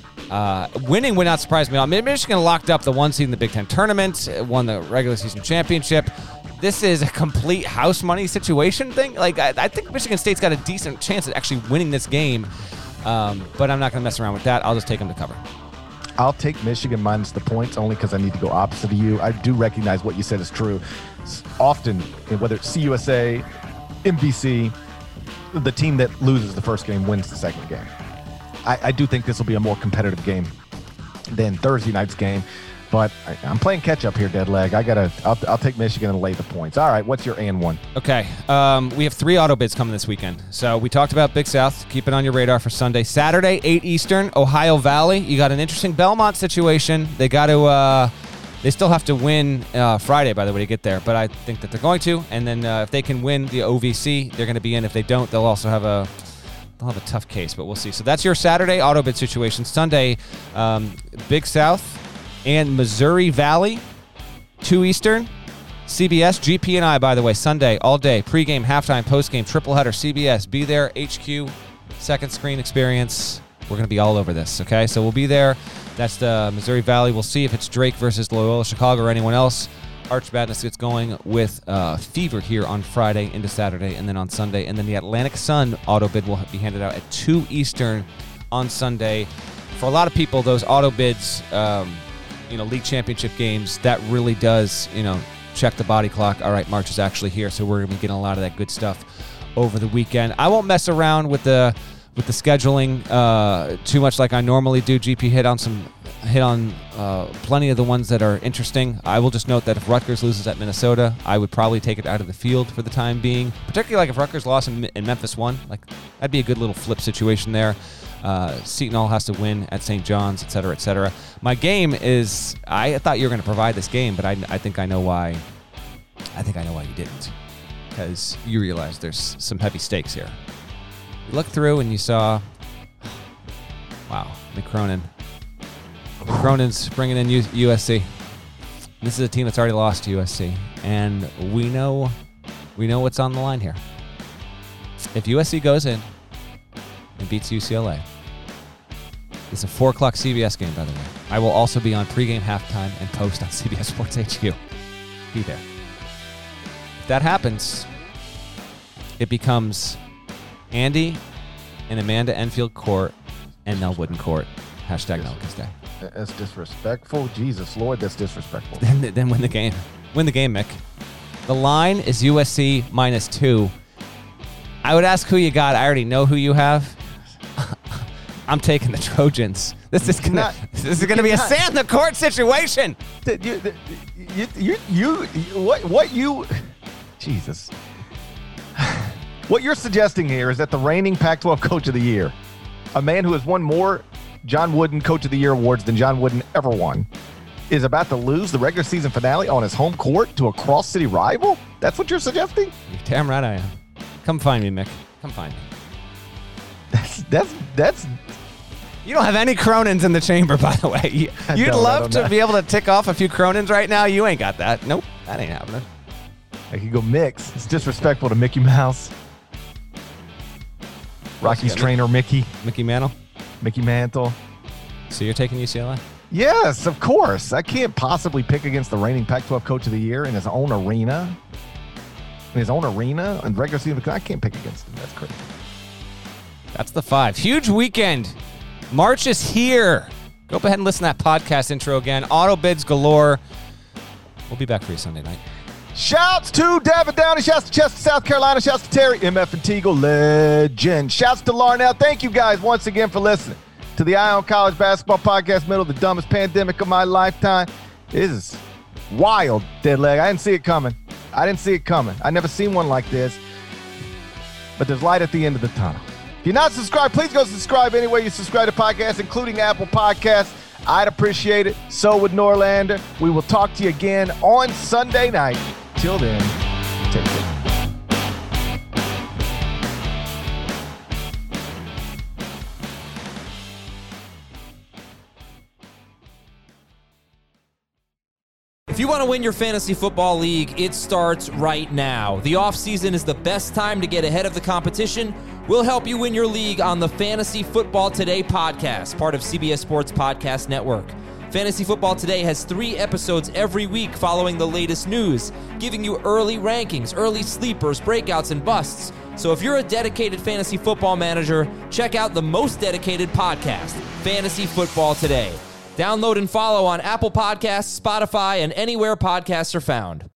Uh, winning would not surprise me at all. Michigan locked up the one seed in the Big Ten tournament, won the regular season championship. This is a complete house money situation thing. Like I, I think Michigan State's got a decent chance at actually winning this game, um, but I'm not going to mess around with that. I'll just take them to cover. I'll take Michigan minus the points only because I need to go opposite of you. I do recognize what you said is true. Often, whether it's C U S A, M V C, the team that loses the first game wins the second game. I, I do think this will be a more competitive game than Thursday night's game, but I, I'm playing catch up here, dead leg. I gotta. I'll, I'll take Michigan and lay the points. All right, what's your and one? Okay, um, we have three auto bids coming this weekend. So we talked about Big South. Keep it on your radar for Sunday, Saturday, eight Eastern, Ohio Valley. You got an interesting Belmont situation. They got to. Uh, They still have to win uh, Friday, by the way, to get there, but I think that they're going to. And then uh, if they can win the O V C, they're going to be in. If they don't, they'll also have a they'll have a tough case, but we'll see. So that's your Saturday auto bid situation. Sunday, um, Big South and Missouri Valley, two Eastern, C B S, G P and I, by the way, Sunday, all day, pregame, halftime, postgame, triple header, C B S. Be there, H Q, second screen experience. We're going to be all over this, okay? So we'll be there. That's the Missouri Valley. We'll see if it's Drake versus Loyola Chicago or anyone else. Arch Madness gets going with uh, Fever here on Friday into Saturday and then on Sunday. And then the Atlantic Sun auto bid will be handed out at two Eastern on Sunday. For a lot of people, those auto bids, um, you know, league championship games, that really does, you know, check the body clock. All right, March is actually here, so we're going to be getting a lot of that good stuff over the weekend. I won't mess around with the with the scheduling uh, too much like I normally do. G P hit on some hit on uh, plenty of the ones that are interesting. I will just note that if Rutgers loses at Minnesota, I would probably take it out of the field for the time being, particularly like if Rutgers lost and, and Memphis won. Like that'd be a good little flip situation there. Uh, Seton Hall has to win at Saint John's, et cetera, et cetera. My game is, I thought you were going to provide this game, but I, I think I know why. I think I know why you didn't, because you realize there's some heavy stakes here. You look through and you saw, wow, Mick Cronin. Mick Cronin's bringing in U- USC. This is a team that's already lost to U S C, and we know, we know what's on the line here. If U S C goes in and beats U C L A, it's a four o'clock C B S game, by the way. I will also be on pregame, halftime, and post on C B S Sports H Q. Be there. If that happens, it becomes Andy and Amanda Enfield court and Nell Wooden court. Hashtag Nellicus Day. That's disrespectful. Jesus Lord, that's disrespectful. Then, then win the game. Win the game, Mick. The line is U S C minus two. I would ask who you got. I already know who you have. I'm taking the Trojans. This is gonna. Not, this is gonna be a sand the court situation. You, you, you, you, what, what you? Jesus. What you're suggesting here is that the reigning Pac twelve Coach of the Year, a man who has won more John Wooden Coach of the Year awards than John Wooden ever won, is about to lose the regular season finale on his home court to a cross-city rival? That's what you're suggesting? You're damn right I am. Come find me, Mick. Come find me. That's that's that's. You don't have any Cronins in the chamber, by the way. You, you'd love to be able to tick off a few Cronins right now. You ain't got that. Nope, that ain't happening. I could go mix. It's disrespectful to Mickey Mouse. Rocky's trainer, Mickey. Mickey Mantle. Mickey Mantle. So you're taking U C L A? Yes, of course. I can't possibly pick against the reigning Pac twelve Coach of the Year in his own arena. In his own arena and regular season. I can't pick against him. That's crazy. That's the five. Huge weekend. March is here. Go ahead and listen to that podcast intro again. Auto bids galore. We'll be back for you Sunday night. Shouts to David Downey. Shouts to Chester, South Carolina. Shouts to Terry, M F and Teagle, legend. Shouts to Larnell. Thank you guys once again for listening to the Eye on College Basketball Podcast, middle of the dumbest pandemic of my lifetime. This is wild, dead leg. I didn't see it coming. I didn't see it coming. I never seen one like this. But there's light at the end of the tunnel. If you're not subscribed, please go subscribe anywhere you subscribe to podcasts, including Apple Podcasts. I'd appreciate it. So would Norlander. We will talk to you again on Sunday night. Till then, take care. If you want to win your fantasy football league, it starts right now. The offseason is the best time to get ahead of the competition. We'll help you win your league on the Fantasy Football Today podcast, part of C B S Sports Podcast Network. Fantasy Football Today has three episodes every week following the latest news, giving you early rankings, early sleepers, breakouts, and busts. So if you're a dedicated fantasy football manager, check out the most dedicated podcast, Fantasy Football Today. Download and follow on Apple Podcasts, Spotify, and anywhere podcasts are found.